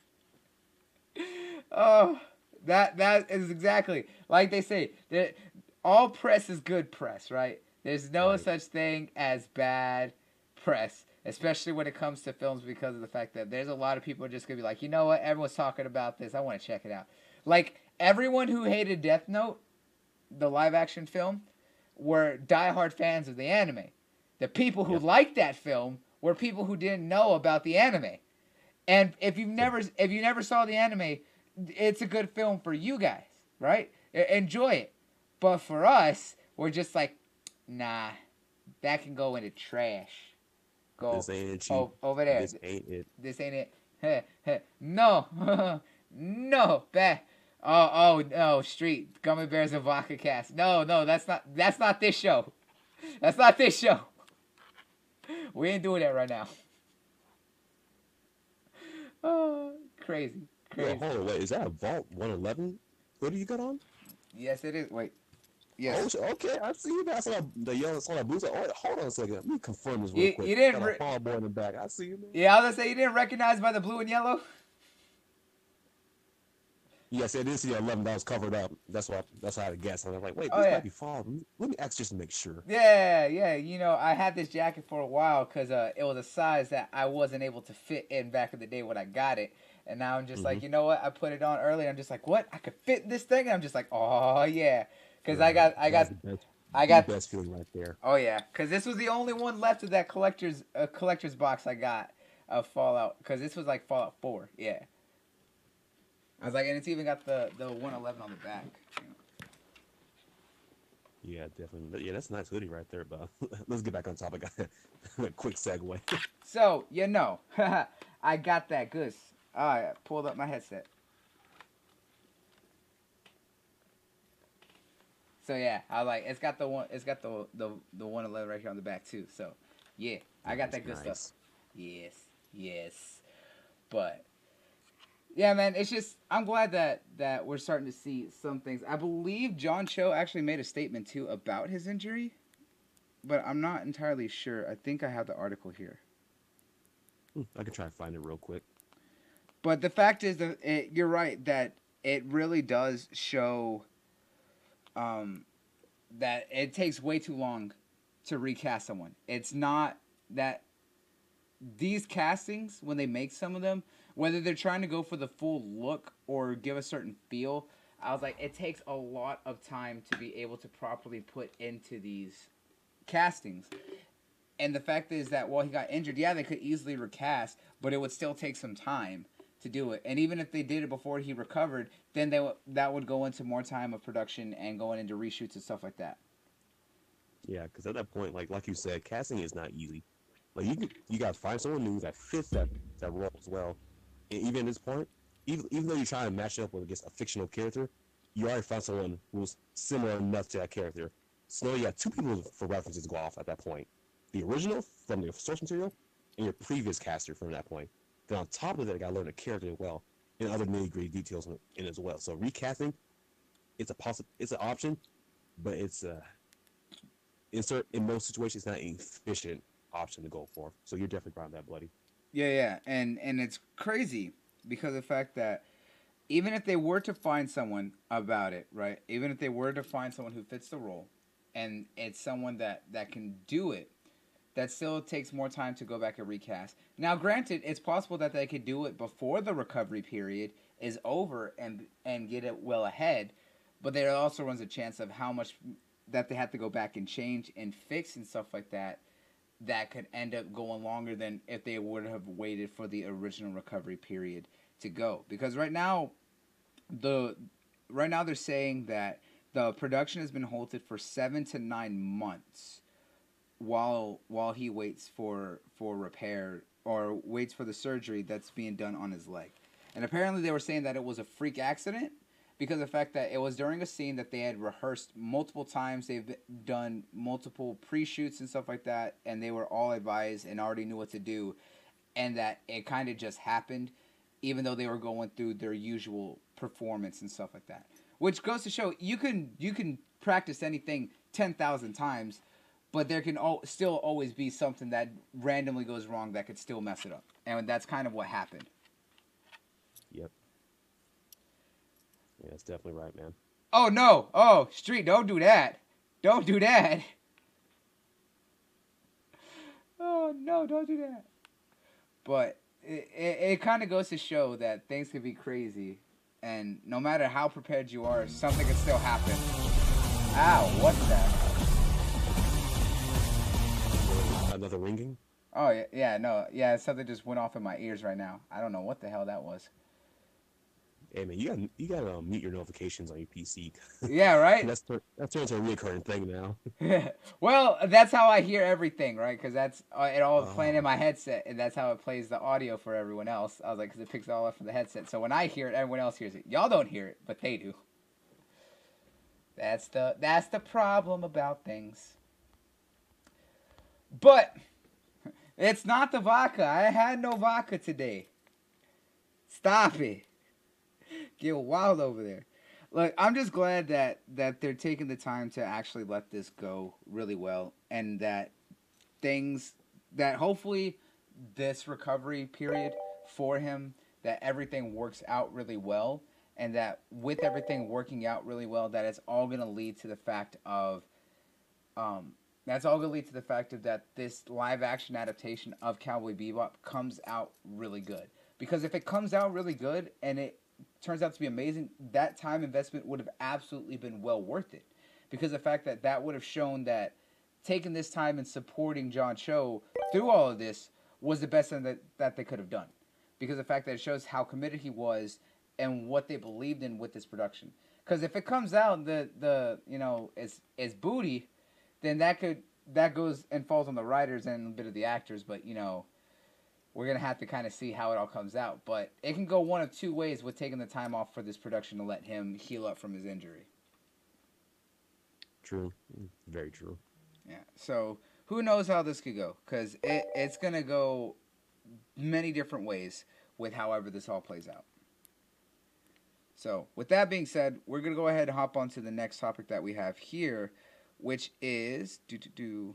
Oh. That that is exactly like they say. That all press is good press, right? There's no right. such thing as bad press, especially when it comes to films, because of the fact that there's a lot of people just gonna be like, you know what, everyone's talking about this, I want to check it out. Like everyone who hated Death Note, the live action film, were diehard fans of the anime. The people who yep. liked that film were people who didn't know about the anime. And if you've never if you never saw the anime, it's a good film for you guys, right? Enjoy it. But for us, we're just like, nah, that can go into trash. Go this ain't it, oh, over there. This ain't it. This ain't it. Heh, heh. No, no, bad. Oh, oh, no, Street Gummy Bears and Vodka Cast. No, no, that's not. That's not this show. That's not this show. We ain't doing that right now. Oh, crazy. Crazy. Wait, hold on, wait, is that a Vault one eleven Hoodie you got on? Yes, it is. Wait. Oh, Yes. sh- okay. I see you. I saw that, the yellow, saw that boots. Oh, wait, hold on a second. Let me confirm this real You quick. you didn't. Got a Re- fall boy in the back. I see you, man. yeah, I was gonna say you didn't recognize by the blue and yellow. Yes, it is the eleven that was covered up. That's what. That's how I had to guess. And I'm like, wait, Oh this yeah. might be fall. Let me, let me ask just to make sure. Yeah, yeah. You know, I had this jacket for a while because uh, it was a size that I wasn't able to fit in back in the day when I got it. And now I'm just Mm-hmm. like, you know what? I put it on early. I'm just like, what? I could fit this thing. And I'm just like, oh yeah, because I Right. got, I That's got, the best, I the got. best feeling right there. Oh yeah, because this was the only one left of that collector's uh, collector's box I got of Fallout. Because this was like Fallout four. Yeah. I was like, and it's even got the the one eleven on the back. Yeah, definitely. Yeah, that's a nice hoodie right there, but let's get back on topic. A quick segue. So you know, I got that goods. I pulled up my headset. So yeah, I like it's got the one it's got the the the one eleven right here on the back too. So yeah, I got that good nice. stuff. Yes, yes. But yeah, man, it's just I'm glad that that we're starting to see some things. I believe John Cho actually made a statement too about his injury, but I'm not entirely sure. I think I have the article here. Hmm, I can try to find it real quick. But the fact is that it, you're right that it really does show um, that it takes way too long to recast someone. It's not that these castings, when they make some of them, whether they're trying to go for the full look or give a certain feel, I was like, it takes a lot of time to be able to properly put into these castings. And the fact is that while he got injured, yeah, they could easily recast, but it would still take some time to do it. And even if they did it before he recovered, then they w- that would go into more time of production and going into reshoots and stuff like that. Yeah, because at that point, like like you said, casting is not easy. Like you can, you got to find someone new that fits that that role as well. And even at this point, even even though you're trying to match it up with against a fictional character, you already found someone who's similar enough to that character. So you got two people for references to go off at that point: the original from the source material, and your previous caster from that point. Then on top of that, you got to learn the character as well, and other nitty gritty details in, in as well. So recasting, it's a possi- it's an option, but it's uh in certain, in most situations, it's not an efficient option to go for. So you're definitely right on that, buddy. Yeah, yeah, and and it's crazy because of the fact that even if they were to find someone about it, right? Even if they were to find someone who fits the role, and it's someone that that can do it, that still takes more time to go back and recast. Now, granted, it's possible that they could do it before the recovery period is over and and get it well ahead, but there also runs a chance of how much that they have to go back and change and fix and stuff like that. That could end up going longer than if they would have waited for the original recovery period to go. Because right now, the right now they're saying that the production has been halted for seven to nine months while while he waits for for repair or waits for the surgery that's being done on his leg. And apparently they were saying that it was a freak accident because of the fact that it was during a scene that they had rehearsed multiple times. They've done multiple pre-shoots and stuff like that, and they were all advised and already knew what to do, and that it kind of just happened even though they were going through their usual performance and stuff like that. Which goes to show you can you can practice anything ten thousand times, but there can al- still always be something that randomly goes wrong that could still mess it up. And that's kind of what happened. Yep. Yeah, that's definitely right, man. Oh no! Oh, Street, don't do that! Don't do that! Oh no, don't do that! But it, it, it kind of goes to show that things can be crazy, and no matter how prepared you are, something can still happen. Ow, what's that? Another ringing? Oh, yeah, yeah, no, yeah, something just went off in my ears right now. I don't know what the hell that was. Hey man, you got you got to um, mute your notifications on your P C. Yeah, right? that's tur- that turns into a recurring thing now. Well, that's how I hear everything, right? Because that's uh, it all playing in Oh, my headset, and that's how it plays the audio for everyone else. I was like, because it picks it all up from the headset. So when I hear it, everyone else hears it. Y'all don't hear it, but they do. That's the that's the problem about things. But it's not the vodka. I had no vodka today. Stop it. Get wild over there. Look, I'm just glad that that they're taking the time to actually let this go really well, and that things that hopefully this recovery period for him, that everything works out really well, and that with everything working out really well, that it's all going to lead to the fact of um that's all going to lead to the fact of that this live action adaptation of Cowboy Bebop comes out really good. Because if it comes out really good and it turns out to be amazing, that time investment would have absolutely been well worth it. Because the fact that that would have shown that taking this time and supporting John Cho through all of this was the best thing that, that they could have done. Because the fact that it shows how committed he was and what they believed in with this production. Because if it comes out the the you know as as booty, then that could that goes and falls on the writers and a bit of the actors. But you know, we're gonna have to kind of see how it all comes out. But it can go one of two ways with taking the time off for this production to let him heal up from his injury. True, very true. Yeah. So who knows how this could go? Because it, it's gonna go many different ways with however this all plays out. So with that being said, we're gonna go ahead and hop on to the next topic that we have here, which is do do do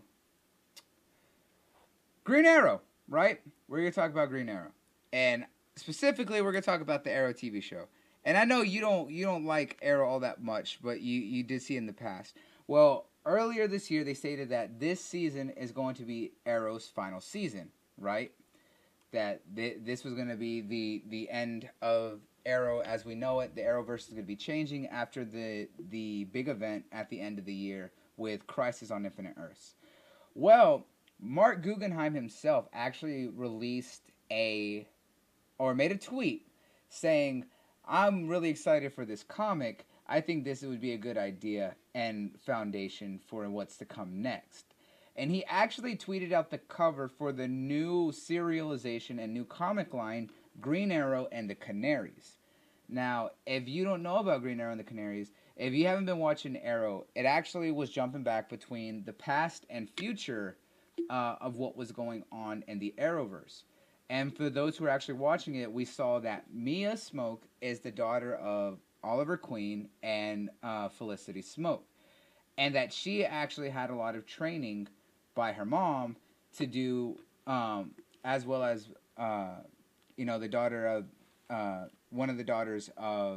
Green Arrow, right? We're gonna talk about Green Arrow, and specifically, we're gonna talk about the Arrow T V show. And I know you don't you don't like Arrow all that much, but you you did see in the past. Well, earlier this year, they stated that this season is going to be Arrow's final season, right? That th- this was going to be the the end of Arrow as we know it. The Arrowverse is going to be changing after the the big event at the end of the year with Crisis on Infinite Earths. Well, Mark Guggenheim himself actually released a or made a tweet saying, "I'm really excited for this comic. I think this would be a good idea and foundation for what's to come next." And he actually tweeted out the cover for the new serialization and new comic line, Green Arrow and the Canaries. Now, if you don't know about Green Arrow and the Canaries, if you haven't been watching Arrow, it actually was jumping back between the past and future uh, of what was going on in the Arrowverse. And for those who are actually watching it, we saw that Mia Smoke is the daughter of Oliver Queen and uh, Felicity Smoke. And that she actually had a lot of training by her mom to do, um, as well as, uh, you know, the daughter of, uh, one of the daughters of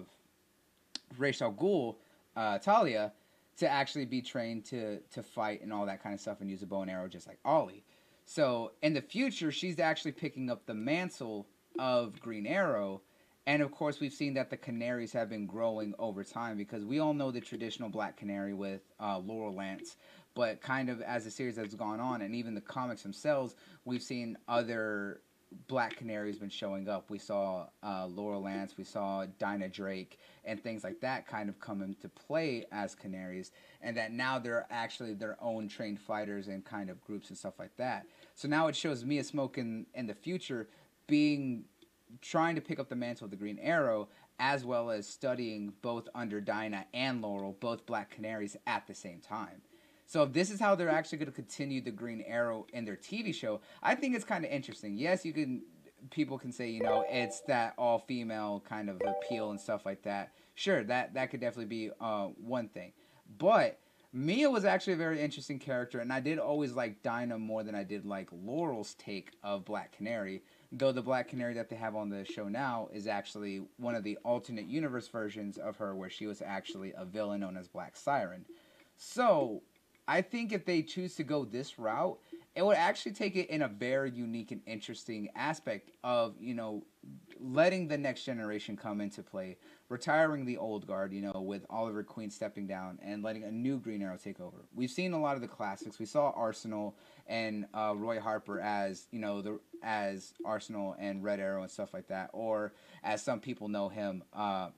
Ra's al Ghul, uh, Talia, to actually be trained to, to fight and all that kind of stuff and use a bow and arrow just like Ollie. So in the future, she's actually picking up the mantle of Green Arrow. And of course, we've seen that the Canaries have been growing over time because we all know the traditional Black Canary with uh, Laurel Lance. But kind of as the series has gone on, and even the comics themselves, we've seen other Black Canaries been showing up. We saw uh, Laurel Lance, we saw Dinah Drake, and things like that kind of come into play as Canaries. And that now they're actually their own trained fighters and kind of groups and stuff like that. So now it shows Mia Smoke in, in the future being... trying to pick up the mantle of the Green Arrow, as well as studying both under Dinah and Laurel, both Black Canaries at the same time. So if this is how they're actually going to continue the Green Arrow in their T V show, I think it's kind of interesting. Yes, you can, people can say, you know, it's that all-female kind of appeal and stuff like that. Sure, that, that could definitely be uh, one thing. But Mia was actually a very interesting character, and I did always like Dinah more than I did like Laurel's take of Black Canary. Though the Black Canary that they have on the show now is actually one of the alternate universe versions of her where she was actually a villain known as Black Siren. So, I think if they choose to go this route, it would actually take it in a very unique and interesting aspect of, you know, letting the next generation come into play, retiring the old guard, you know, with Oliver Queen stepping down and letting a new Green Arrow take over. We've seen a lot of the classics. We saw Arsenal and uh, Roy Harper as, you know, the as Arsenal and Red Arrow and stuff like that, or as some people know him, uh,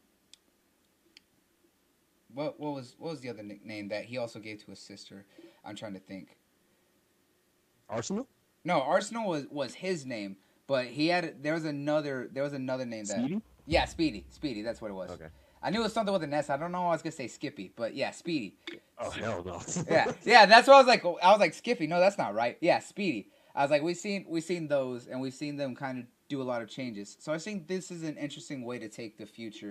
what what was what was the other nickname that he also gave to his sister? I'm trying to think. Arsenal? No, Arsenal was, was his name, but he had there was another there was another name that Speedy? Yeah, Speedy. Speedy, that's what it was. Okay. I knew it was something with an S. I don't know why I was gonna say Skippy, but yeah, Speedy. Oh hell no. yeah, yeah, that's what I was like. I was like Skippy. No, that's not right. Yeah, Speedy. I was like, we've seen we've seen those, and we've seen them kind of do a lot of changes. So I think this is an interesting way to take the future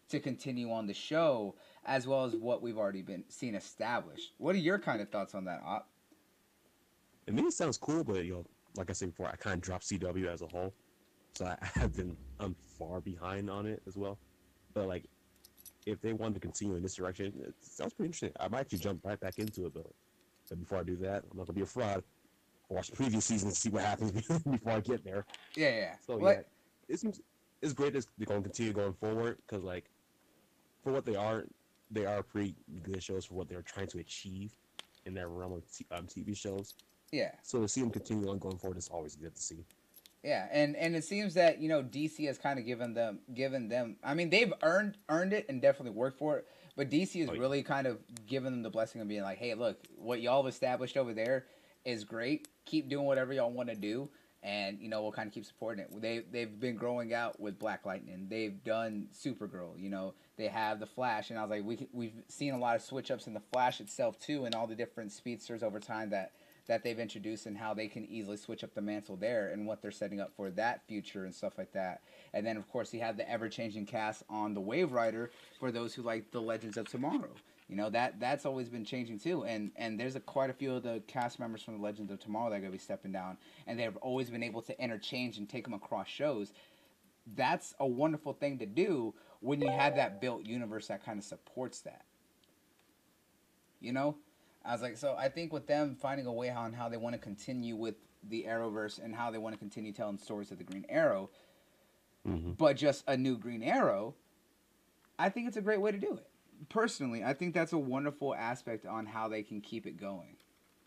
to continue on the show, as well as what we've already been seen established. What are your kind of thoughts on that, Op? I mean, it sounds cool, but you know, like I said before, I kind of dropped C W as a whole, so I, I have been I'm far behind on it as well. But like, if they wanted to continue in this direction, it sounds pretty interesting. I might actually jump right back into it, but, but before I do that, I'm not gonna be a fraud. I'll watch the previous season and see what happens before I get there. Yeah, yeah. So What? yeah, it seems it's great that they're gonna continue going forward because like for what they are, they are pretty good shows for what they're trying to achieve in that realm of t- um, T V shows. Yeah. So to see them continue on going forward is always good to see. Yeah, and and it seems that you know D C has kind of given them given them. I mean, they've earned earned it and definitely worked for it. But D C has Oh, yeah. really kind of given them the blessing of being like, hey, look, what y'all have established over there is great. Keep doing whatever y'all want to do, and you know we'll kind of keep supporting it. They they've been growing out with Black Lightning. They've done Supergirl. You know they have the Flash, and I was like, we we've seen a lot of switch ups in the Flash itself too, and all the different speedsters over time that. that they've introduced and how they can easily switch up the mantle there and what they're setting up for that future and stuff like that. And then, of course, you have the ever-changing cast on the Wave Rider for those who like the Legends of Tomorrow. You know, that that's always been changing too. And and there's a, quite a few of the cast members from the Legends of Tomorrow that are going to be stepping down. And they've always been able to interchange and take them across shows. That's a wonderful thing to do when you have that built universe that kind of supports that. You know? I was like, so I think with them finding a way on how they want to continue with the Arrowverse and how they want to continue telling stories of the Green Arrow, Mm-hmm. but just a new Green Arrow, I think it's a great way to do it. Personally, I think that's a wonderful aspect on how they can keep it going.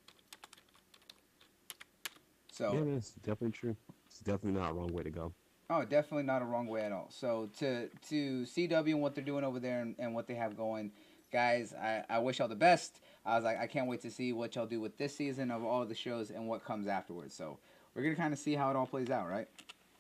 So, Yeah, man, it's definitely true. It's definitely not a wrong way to go. oh, definitely not a wrong way at all. So to to C W and what they're doing over there and, and what they have going, guys, I, I wish y'all the best. I was like, I can't wait to see what y'all do with this season of all the shows and what comes afterwards. So we're going to kind of see how it all plays out, right?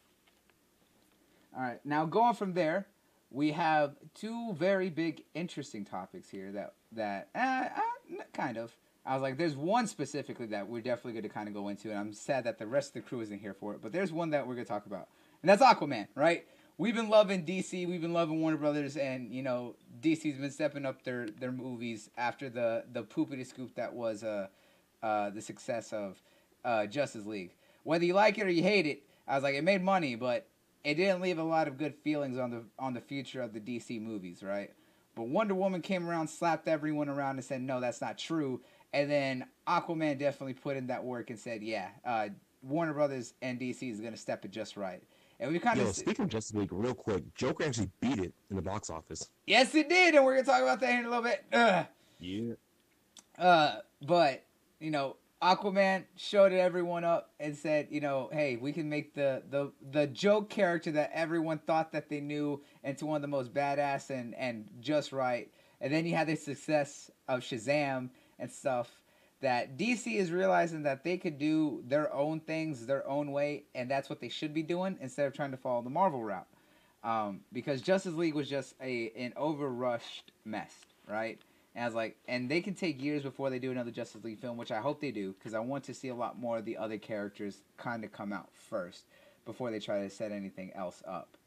All right. Now, going from there, we have two very big, interesting topics here that, that uh, uh, kind of. I was like, there's one specifically that we're definitely going to kind of go into, and I'm sad that the rest of the crew isn't here for it, but there's one that we're going to talk about, and that's Aquaman, right? We've been loving D C, we've been loving Warner Brothers, and, you know, D C's been stepping up their, their movies after the, the poopity scoop that was uh, uh, the success of uh, Justice League. Whether you like it or you hate it, I was like, it made money, but it didn't leave a lot of good feelings on the on the future of the D C movies, right? But Wonder Woman came around, slapped everyone around, and said, no, that's not true. And then Aquaman definitely put in that work and said, yeah, uh, Warner Brothers and D C is going to step it just right. And we kind Yo, of speaking of Justice League, real quick, Joker actually beat it in the box office. yes, it did, and we're gonna talk about that here in a little bit. Ugh. Yeah. Uh, but you know, Aquaman showed everyone up and said, you know, hey, we can make the the the joke character that everyone thought that they knew into one of the most badass and and just right. And then you had the success of Shazam and stuff. That D C is realizing that they could do their own things their own way, and that's what they should be doing instead of trying to follow the Marvel route. Um, because Justice League was just a an overrushed mess, right? And I was like, and they can take years before they do another Justice League film, which I hope they do, because I want to see a lot more of the other characters kind of come out first before they try to set anything else up.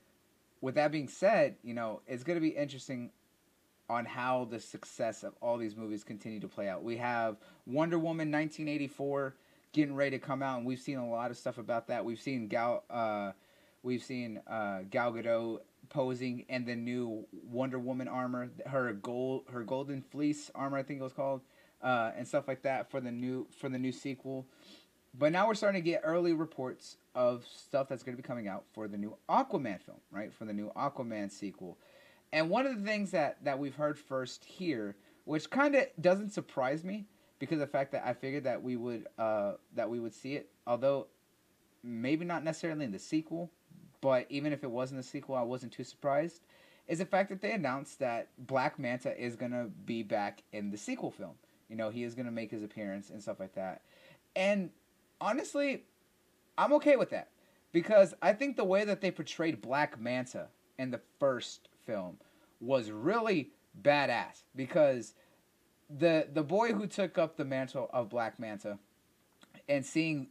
With that being said, you know, it's going to be interesting on how the success of all these movies continue to play out. We have Wonder Woman nineteen eighty-four getting ready to come out, and we've seen a lot of stuff about that. We've seen Gal, uh, we've seen uh, Gal Gadot posing in the new Wonder Woman armor, her gold, her golden fleece armor, I think it was called, uh, and stuff like that for the new for the new sequel. But now we're starting to get early reports of stuff that's going to be coming out for the new Aquaman film, right? For the new Aquaman sequel. And one of the things that, that we've heard first here, which kind of doesn't surprise me, because of the fact that I figured that we would uh, that we would see it, although maybe not necessarily in the sequel, but even if it wasn't the sequel, I wasn't too surprised, is the fact that they announced that Black Manta is going to be back in the sequel film. You know, he is going to make his appearance and stuff like that. And honestly, I'm okay with that, because I think the way that they portrayed Black Manta in the first film was really badass, because the the boy who took up the mantle of Black Manta and seeing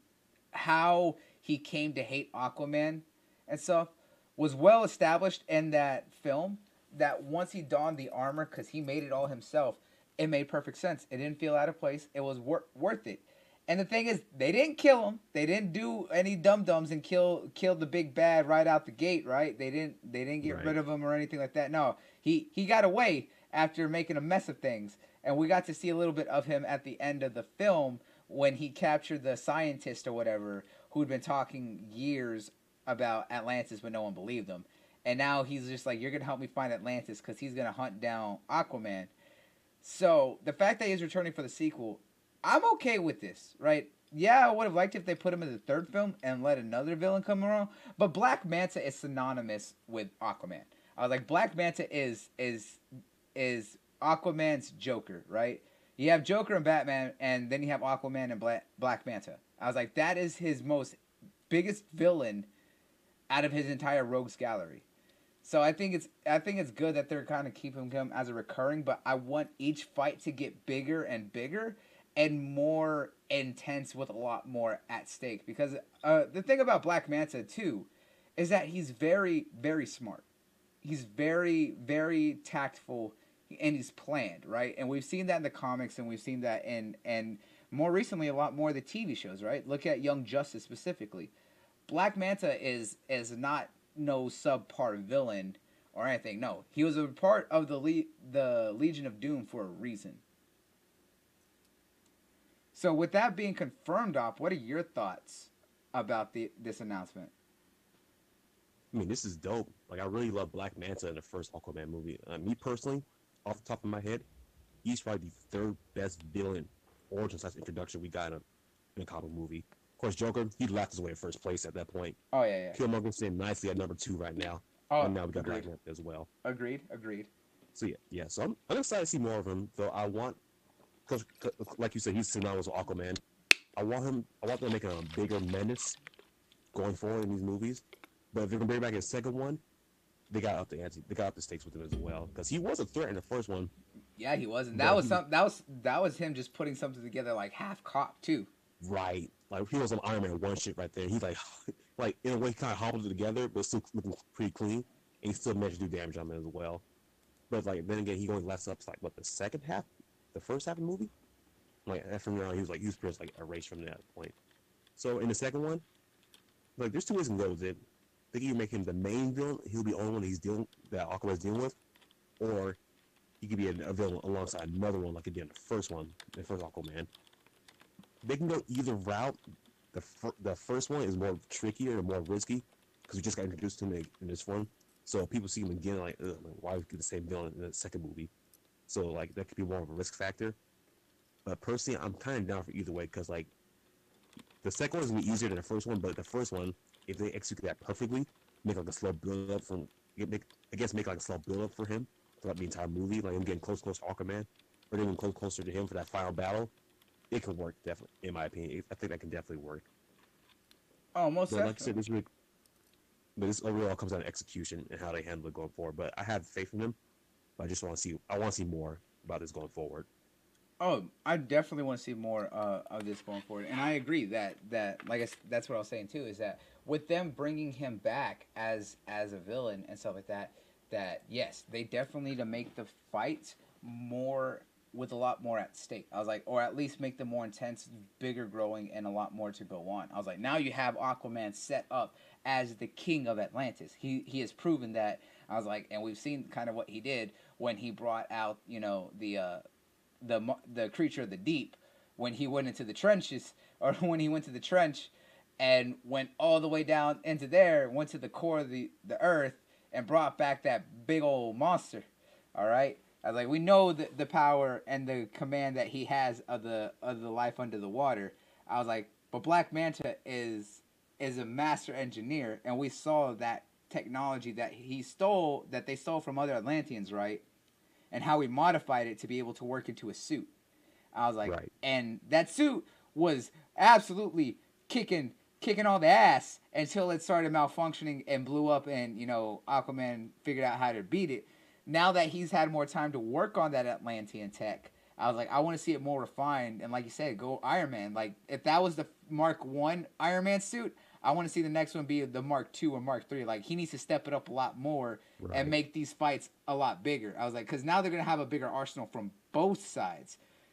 how he came to hate Aquaman and stuff was well established in that film, that once he donned the armor, because he made it all himself, it made perfect sense. It didn't feel out of place. It was wor- worth it. And the thing is, they didn't kill him. They didn't do any dum dums and kill kill the big bad right out the gate. Right? They didn't. They didn't get Right. rid of him or anything like that. No, he he got away after making a mess of things, and we got to see a little bit of him at the end of the film when he captured the scientist or whatever who'd been talking years about Atlantis, but no one believed him. And now he's just like, you're gonna help me find Atlantis because he's gonna hunt down Aquaman. So the fact that he's returning for the sequel, I'm okay with this, right? Yeah, I would have liked if they put him in the third film and let another villain come around. But Black Manta is synonymous with Aquaman. I was like, Black Manta is is is Aquaman's Joker, right? You have Joker and Batman, and then you have Aquaman and Black Black Manta. I was like, that is his most biggest villain out of his entire rogues gallery. So I think it's I think it's good that they're kind of keeping him as a recurring, but I want each fight to get bigger and bigger and more intense with a lot more at stake. Because uh, the thing about Black Manta too is that he's very very smart. He's very very tactful and he's planned, right? And we've seen that in the comics and we've seen that in and more recently a lot more of the T V shows, right? Look at Young Justice specifically. Black Manta is is not no subpar villain or anything. No, he was a part of the Le- the Legion of Doom for a reason. So with that being confirmed, Op, what are your thoughts about the this announcement? I mean, this is dope. Like, I really love Black Manta in the first Aquaman movie. Uh, me personally, off the top of my head, he's probably the third best villain origin slash introduction we got in a, in a comic movie. Of course, Joker, he laughed his way in first place at that point. Oh yeah, yeah. Killmonger sitting nicely at number two right now. Oh, and now we got agreed. Black Manta as well. Agreed, agreed. So yeah, yeah. So I'm, I'm excited to see more of him. Though I want, because like you said, he's synonymous with Aquaman. I want him. I want them to make him a bigger menace going forward in these movies. But if they're gonna bring back a second one, they got up the ante. They got up the stakes with him as well because he was a threat in the first one. Yeah, he was, and that But was he- some. That was that was him just putting something together like half cop too. Right, like he was on Iron Man one shit right there. He's like, like in a way, he kind of hobbled it together, but still looking pretty clean, and he still managed to do damage on it as well. But like then again, he only lasts up to like what the second half, the first half of the movie. Like after now, he was like he was pretty much like erased from that point. So in the second one, like there's two ways to go with it. They can either make him the main villain, he'll be the only one he's dealing that Aquaman's dealing with, or he could be a, a villain alongside another one like he did in the first one, the first Aquaman. They can go either route. The fir- the first one is more trickier and more risky because we just got introduced to him in, in this form. So people see him again like, ugh, like, why would we get the same villain in the second movie? So like that could be more of a risk factor. But personally, I'm kind of down for either way because like the second one is gonna be easier than the first one, but the first one, if they execute that perfectly, make like a slow build up from, make, I guess make like a slow build up for him throughout the entire movie, like him getting close, close to Aquaman, or even close, closer to him for that final battle. It could work definitely, in my opinion. I think that can definitely work. Oh, most But definitely. like I said, this really, but this overall comes down to execution and how they handle it going forward. But I have faith in them. But I just want to see, I want to see more about this going forward. Oh, I definitely want to see more uh, of this going forward, and I agree that that like I s that's what I was saying too. Is that with them bringing him back as as a villain and stuff like that, that yes, they definitely need to make the fights more with a lot more at stake. I was like, or at least make them more intense, bigger growing, and a lot more to go on. I was like, now you have Aquaman set up as the king of Atlantis. He he has proven that. I was like, and we've seen kind of what he did when he brought out, you know, the. Uh, the the creature of the deep when he went into the trenches or when he went to the trench and went all the way down into there, went to the core of the, the earth and brought back that big old monster. All right. I was like, we know the, the power and the command that he has of the of the life under the water. I was like, but Black Manta is is a master engineer, and we saw that technology that he stole that they stole from other Atlanteans, right? And how he modified it to be able to work into a suit. I was like, Right. and that suit was absolutely kicking kicking all the ass until it started malfunctioning and blew up, and you know Aquaman figured out how to beat it. Now that he's had more time to work on that Atlantean tech, I was like, I want to see it more refined. And like you said, go Iron Man. Like if that was the Mark One Iron Man suit, I want to see the next one be the Mark two or Mark three. Like, he needs to step it up a lot more Right. and make these fights a lot bigger. I was like, because now they're going to have a bigger arsenal from both sides.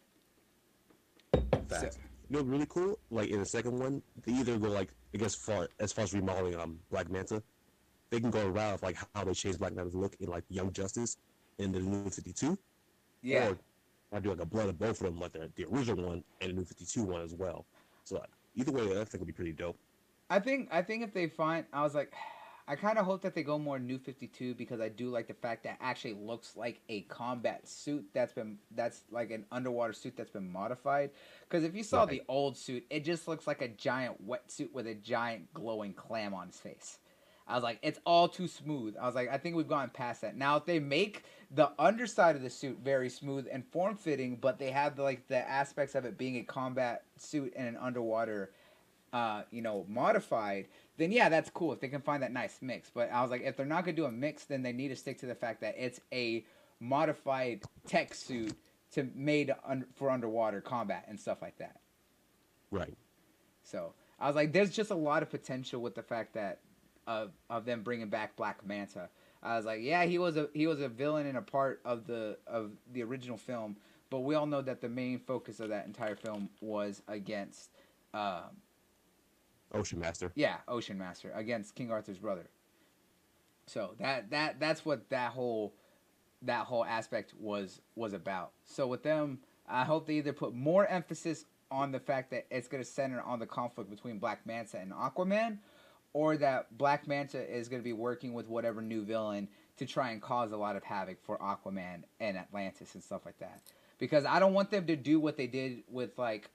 Facts. So, You know, really cool. Like in the second one, they either go like I guess far as far as remodeling um Black Manta, they can go around like how they changed Black Manta's look in like Young Justice in the New fifty-two, yeah. or I do like a blend of both of them, like the, the original one and the New fifty-two one as well. So like, either way, I think would be pretty dope. I think I think if they find, I was like, I kind of hope that they go more New fifty-two because I do like the fact that it actually looks like a combat suit that's been that's like an underwater suit that's been modified. Because if you saw Right. the old suit, it just looks like a giant wetsuit with a giant glowing clam on his face. I was like, it's all too smooth. I was like, I think we've gone past that. Now, if they make the underside of the suit very smooth and form fitting, but they have the, like the aspects of it being a combat suit and an underwater uh, you know, modified, then yeah, that's cool if they can find that nice mix. But I was like, if they're not gonna do a mix, then they need to stick to the fact that it's a modified tech suit to made un- for underwater combat and stuff like that. Right. So I was like, there's just a lot of potential with the fact that of of them bringing back Black Manta. I was like, yeah, he was a he was a villain and a part of the of the original film, but we all know that the main focus of that entire film was against. Um, Ocean Master. Yeah, Ocean Master against King Arthur's brother. So that that that's what that whole that whole aspect was was about. So with them, I hope they either put more emphasis on the fact that it's going to center on the conflict between Black Manta and Aquaman, or that Black Manta is going to be working with whatever new villain to try and cause a lot of havoc for Aquaman and Atlantis and stuff like that. Because I don't want them to do what they did with like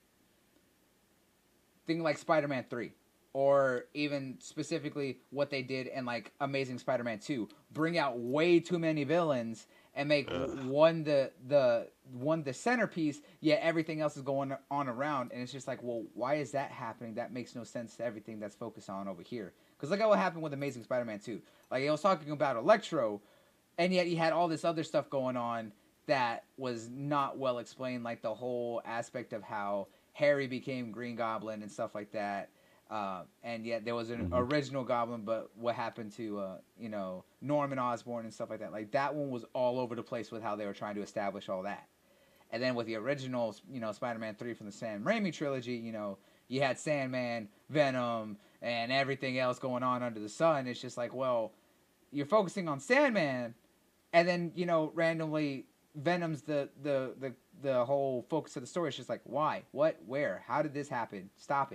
thing like Spider-Man three. Or even specifically what they did in like Amazing Spider-Man two, bring out way too many villains and make Ugh. one the the one the centerpiece, yet everything else is going on around, and it's just like, well, why is that happening? That makes no sense to everything that's focused on over here. Because look at what happened with Amazing Spider-Man two. Like, it was talking about Electro, and yet you had all this other stuff going on that was not well explained, like the whole aspect of how Harry became Green Goblin and stuff like that. Uh, and yet there was an Mhm. original Goblin, but what happened to, uh, you know, Norman Osborn and stuff like that. Like, that one was all over the place with how they were trying to establish all that. And then with the original, you know, Spider-Man three from the Sam Raimi trilogy, you know, you had Sandman, Venom, and everything else going on under the sun. It's just like, well, you're focusing on Sandman, and then, you know, randomly Venom's the, the, the, the whole focus of the story. It's just like, why? What? Where? How did this happen? Stop it.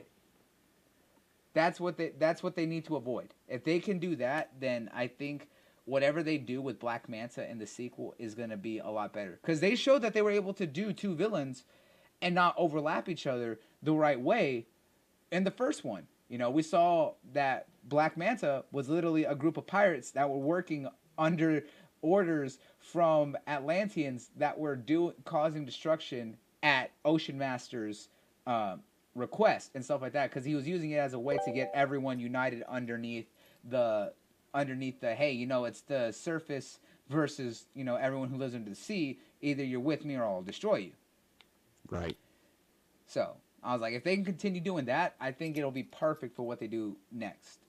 That's what they that's what they need to avoid. If they can do that, then I think whatever they do with Black Manta in the sequel is going to be a lot better. Because they showed that they were able to do two villains and not overlap each other the right way in the first one. You know, we saw that Black Manta was literally a group of pirates that were working under orders from Atlanteans that were do causing destruction at Ocean Master's um, request and stuff like that, because he was using it as a way to get everyone united underneath the underneath the hey, you know, it's the surface versus, you know, everyone who lives under the sea. Either you're with me or I'll destroy you. Right. So I was like, if they can continue doing that, I think it'll be perfect for what they do next.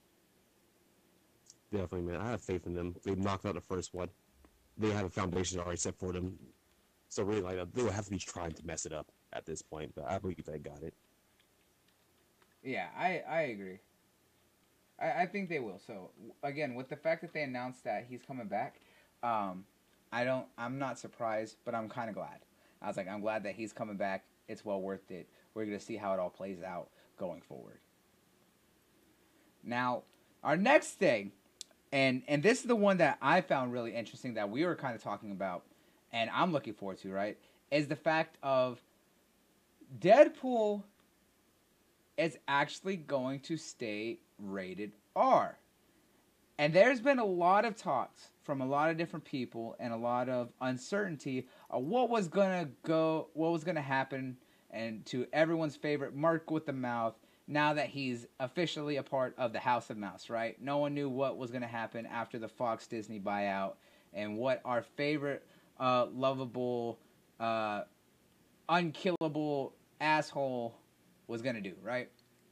Definitely, man. I have faith in them. They've knocked out the first one. They have a foundation already set for them. So really, like, they will have to be trying to mess it up at this point. But I believe they got it. Yeah, I, I agree. I, I think they will. So again, with the fact that they announced that he's coming back, um, I don't. I'm not surprised, but I'm kind of glad. I was like, I'm glad that he's coming back. It's well worth it. We're gonna see how it all plays out going forward. Now, our next thing, and and this is the one that I found really interesting that we were kind of talking about, and I'm looking forward to, right, is the fact of Deadpool is actually going to stay rated R. And there's been a lot of talks from a lot of different people and a lot of uncertainty of what was gonna go, what was gonna happen, and to everyone's favorite Mark with the Mouth, now that he's officially a part of the House of Mouse, right? No one knew what was gonna happen after the Fox Disney buyout, and what our favorite, uh, lovable, uh, unkillable asshole was gonna do, right?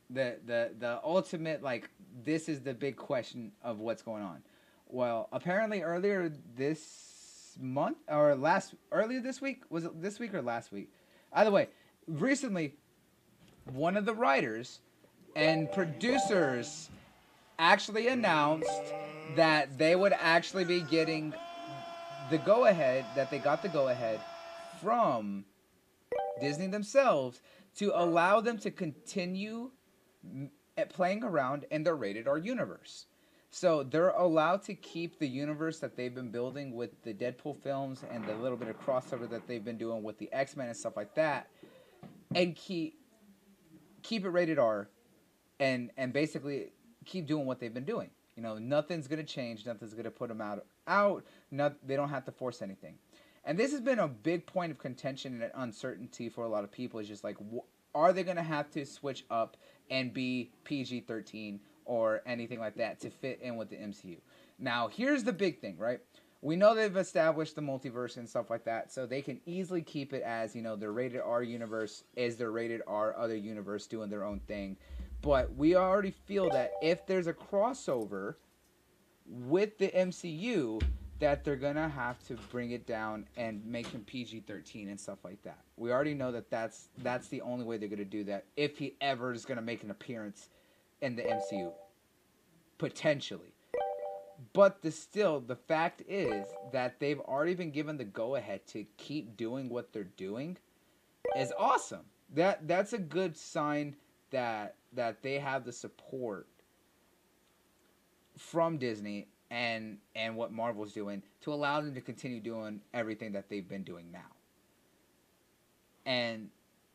the the the ultimate, like, this is the big question of what's going on. Well, apparently earlier this month or last earlier this week, was it this week or last week? Either way, recently one of the writers and producers actually announced that they would actually be getting the go ahead, that they got the go ahead from Disney themselves to allow them to continue at playing around in the rated R universe. So they're allowed to keep the universe that they've been building with the Deadpool films and the little bit of crossover that they've been doing with the X-Men and stuff like that, and keep keep it rated R, and and basically keep doing what they've been doing. You know, nothing's gonna change. Nothing's gonna put them out. Out. Not, they don't have to force anything. And this has been a big point of contention and uncertainty for a lot of people. It's just like, wh- are they gonna have to switch up and be P G thirteen or anything like that to fit in with the M C U? Now, here's the big thing, right? We know they've established the multiverse and stuff like that, so they can easily keep it as, you know, their rated R universe is their rated R other universe doing their own thing. But we already feel that if there's a crossover with the M C U, that they're going to have to bring it down and make him P G thirteen and stuff like that. We already know that that's, that's the only way they're going to do that if he ever is going to make an appearance in the M C U. Potentially. But the still, the fact is that they've already been given the go-ahead to keep doing what they're doing is awesome. That That's a good sign that that they have the support from Disney and and what Marvel's doing to allow them to continue doing everything that they've been doing now. And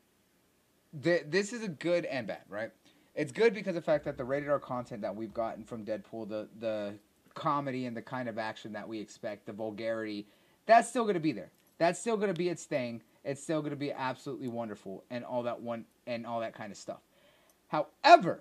th- this is a good and bad, right? It's good because of the fact that the rated R content that we've gotten from Deadpool, the the comedy and the kind of action that we expect, the vulgarity, that's still going to be there. That's still going to be its thing. It's still going to be absolutely wonderful and all that one and all that kind of stuff. However,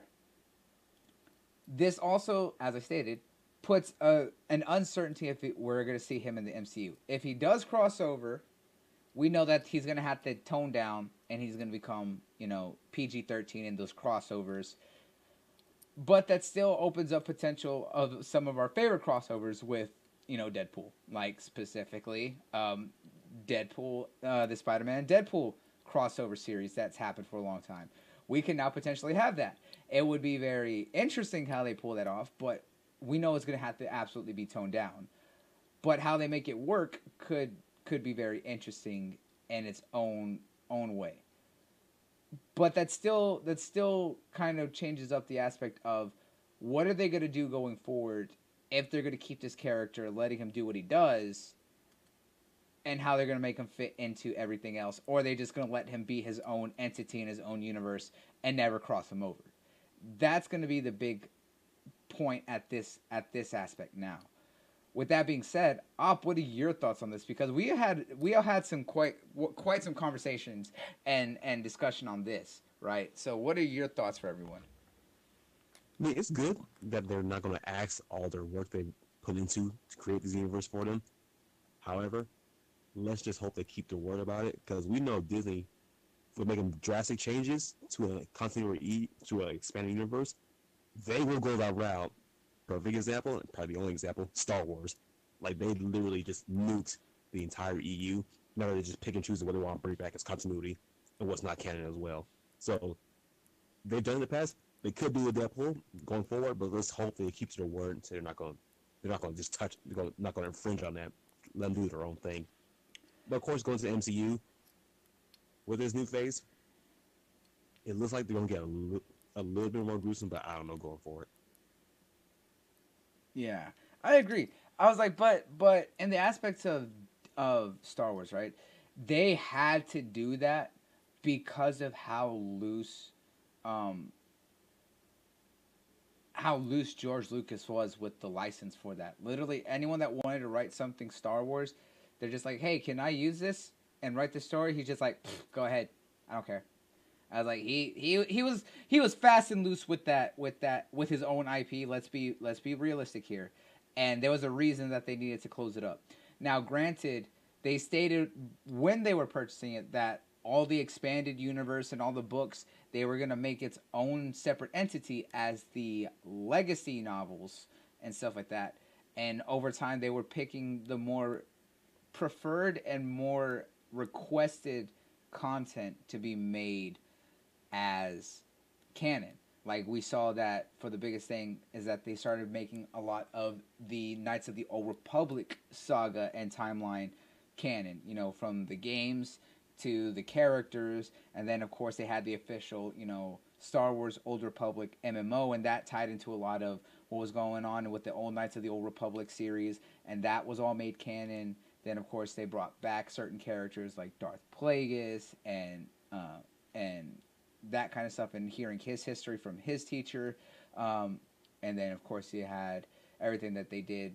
this also, as I stated, puts a, an uncertainty if it, we're going to see him in the M C U. If he does cross over, we know that he's going to have to tone down and he's going to become, you know, P G thirteen in those crossovers. But that still opens up potential of some of our favorite crossovers with, you know, Deadpool. Like, specifically, um, Deadpool, uh, the Spider-Man Deadpool crossover series that's happened for a long time. We can now potentially have that. It would be very interesting how they pull that off, but we know it's going to have to absolutely be toned down. But how they make it work could could be very interesting in its own own way. But that still that still kind of changes up the aspect of what are they going to do going forward if they're going to keep this character, letting him do what he does, and how they're going to make him fit into everything else, or are they just going to let him be his own entity in his own universe and never cross him over? That's going to be the big point at this at this aspect now. With that being said, Op, what are your thoughts on this? Because we had we all had some quite quite some conversations and and discussion on this, right? So, what are your thoughts for everyone? I mean, it's good that they're not going to ask all their work they put into to create this universe for them. However, let's just hope they keep their word about it, because we know Disney, for making drastic changes to a continuity, to an expanding universe, they will go that route. Perfect example, and probably the only example, Star Wars. Like, they literally just nuked the entire E U. Now they just pick and choose what they want to bring back as continuity and what's not canon as well. So, they've done it in the past. They could do a Deadpool going forward, but let's hope they keep to their word and say they're not going, they're not going to just touch, they're going, not going to infringe on that. Let them do their own thing. But of course, going to the M C U with this new phase, it looks like they're going to get a, li- a little bit more gruesome, but I don't know going forward. Yeah, I agree. I was like, but but in the aspects of of Star Wars, right? They had to do that because of how loose, um, how loose George Lucas was with the license for that. Literally, anyone that wanted to write something Star Wars, they're just like, hey, can I use this and write the story? He's just like, go ahead, I don't care. I was like, he he he was he was fast and loose with that with that with his own I P. Let's be let's be realistic here, and there was a reason that they needed to close it up. Now, granted, they stated when they were purchasing it that all the expanded universe and all the books, they were going to make its own separate entity as the legacy novels and stuff like that. And over time, they were picking the more preferred and more requested content to be made as canon. Like, we saw that for the biggest thing is that they started making a lot of the Knights of the Old Republic saga and timeline canon, you know, from the games to the characters, and then of course they had the official, you know, Star Wars Old Republic M M O, and that tied into a lot of what was going on with the old Knights of the Old Republic series, and that was all made canon. Then of course they brought back certain characters like Darth Plagueis and uh, and that kind of stuff, and hearing his history from his teacher, um, and then of course you had everything that they did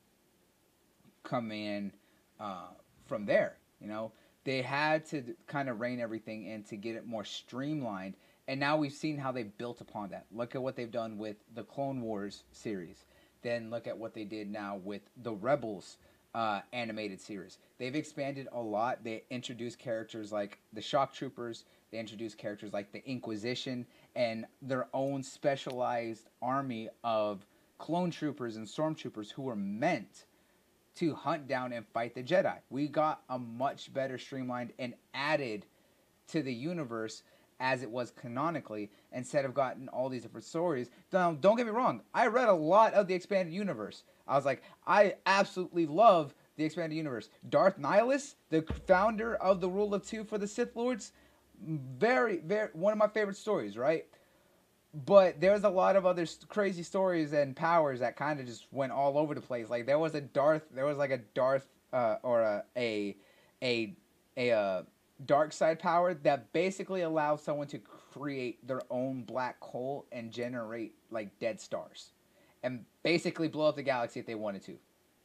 come in uh, from there. You know, they had to kind of rein everything in to get it more streamlined. And now we've seen how they built upon that. Look at what they've done with the Clone Wars series. Then look at what they did now with the Rebels uh, animated series. They've expanded a lot. They introduced characters like the Shock Troopers. They introduced characters like the Inquisition and their own specialized army of clone troopers and stormtroopers who were meant to hunt down and fight the Jedi. We got a much better streamlined and added to the universe as it was canonically, instead of gotten all these different stories. Now, don't get me wrong, I read a lot of the expanded universe. I was like, I absolutely love the expanded universe. Darth Nihilus, the founder of the Rule of Two for the Sith Lords, very, very, one of my favorite stories, right? But there's a lot of other crazy stories and powers that kind of just went all over the place. Like, there was a Darth, there was like a Darth, uh, or a, a, a, a, uh, dark side power that basically allows someone to create their own black hole and generate like dead stars and basically blow up the galaxy if they wanted to.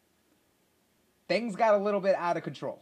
Things got a little bit out of control.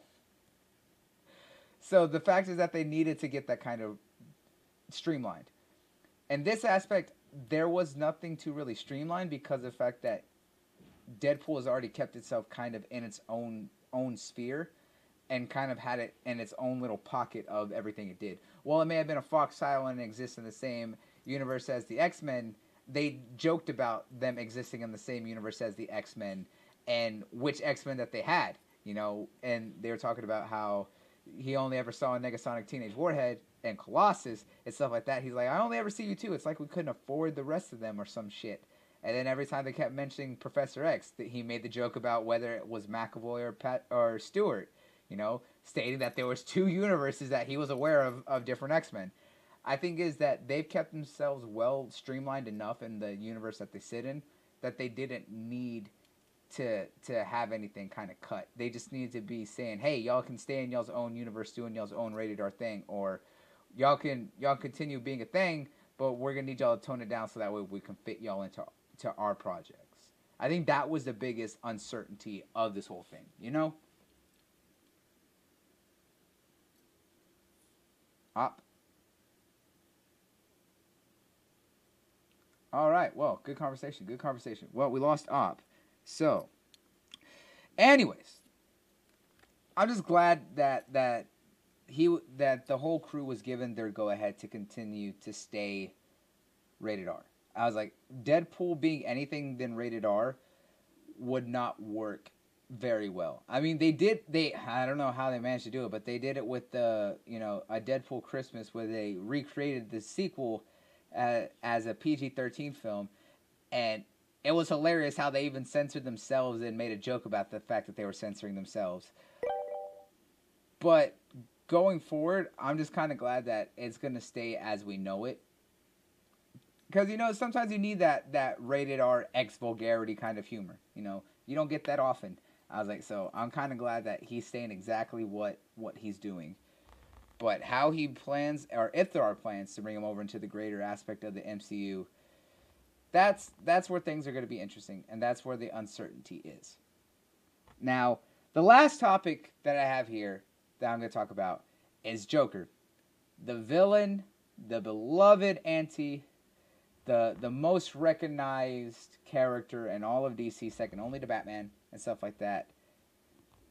So the fact is that they needed to get that kind of streamlined. And this aspect, there was nothing to really streamline because of the fact that Deadpool has already kept itself kind of in its own own sphere and kind of had it in its own little pocket of everything it did. While it may have been a Fox title and exist in the same universe as the X-Men, they joked about them existing in the same universe as the X-Men and which X-Men that they had, you know, and they were talking about how he only ever saw a Negasonic Teenage Warhead and Colossus and stuff like that. He's like, I only ever see you two. It's like we couldn't afford the rest of them or some shit. And then every time they kept mentioning Professor X, he made the joke about whether it was McAvoy or Pat or Stewart. You know, stating that there was two universes that he was aware of of different X-Men. I think is that they've kept themselves well streamlined enough in the universe that they sit in that they didn't need to to have anything kind of cut. They just needed to be saying, hey, y'all can stay in y'all's own universe doing y'all's own rated R thing, or y'all can y'all continue being a thing, but we're gonna need y'all to tone it down so that way we can fit y'all into to our projects. I think that was the biggest uncertainty of this whole thing, you know? Up. All right. Well, good conversation. Good conversation. Well, we lost Op. So, anyways, I'm just glad that that he that the whole crew was given their go ahead to continue to stay rated R. I was like, Deadpool being anything than rated R would not work very well. I mean, they did, they, I don't know how they managed to do it, but they did it with the, you know, a Deadpool Christmas where they recreated the sequel uh, as a P G thirteen film, and it was hilarious how they even censored themselves and made a joke about the fact that they were censoring themselves. But going forward, I'm just kind of glad that it's going to stay as we know it. Because, you know, sometimes you need that, that rated R X vulgarity kind of humor, you know. You don't get that often. I was like, so I'm kind of glad that he's staying exactly what, what he's doing. But how he plans, or if there are plans to bring him over into the greater aspect of the M C U, that's that's where things are going to be interesting, and that's where the uncertainty is. Now, the last topic that I have here that I'm going to talk about is Joker. The villain, the beloved anti, the the most recognized character in all of D C, second only to Batman and stuff like that.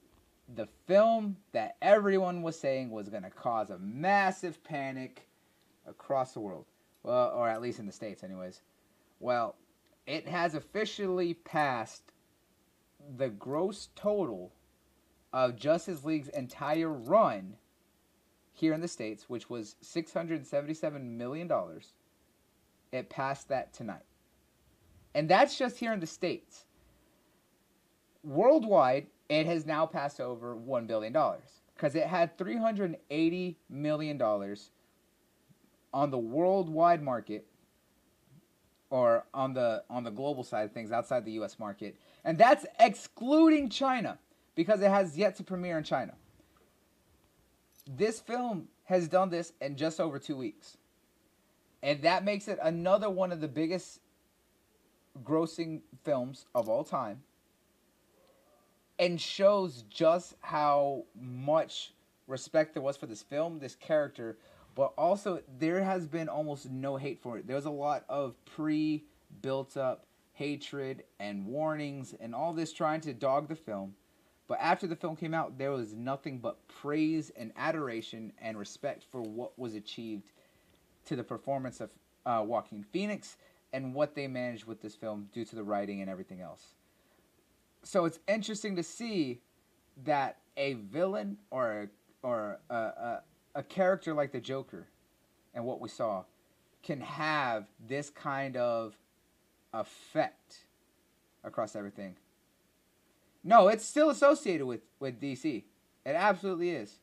the film that everyone was saying was going to cause a massive panic across the world. Well, or at least in the States, anyways. Well, it has officially passed the gross total of Justice League's entire run here in the States, which was six hundred seventy-seven million dollars. It passed that tonight. And that's just here in the States. Worldwide, it has now passed over one billion dollars because it had three hundred eighty million dollars on the worldwide market, or on the on the global side of things outside the U S market. And that's excluding China, because it has yet to premiere in China. This film has done this in just over two weeks. And that makes it another one of the biggest grossing films of all time. And shows just how much respect there was for this film, this character. But also, there has been almost no hate for it. There was a lot of pre-built up hatred and warnings and all this trying to dog the film. But after the film came out, there was nothing but praise and adoration and respect for what was achieved to the performance of uh, Joaquin Phoenix and what they managed with this film due to the writing and everything else. So it's interesting to see that a villain or a, or a, a, a character like the Joker and what we saw can have this kind of effect across everything. No, it's still associated with, with D C. It absolutely is.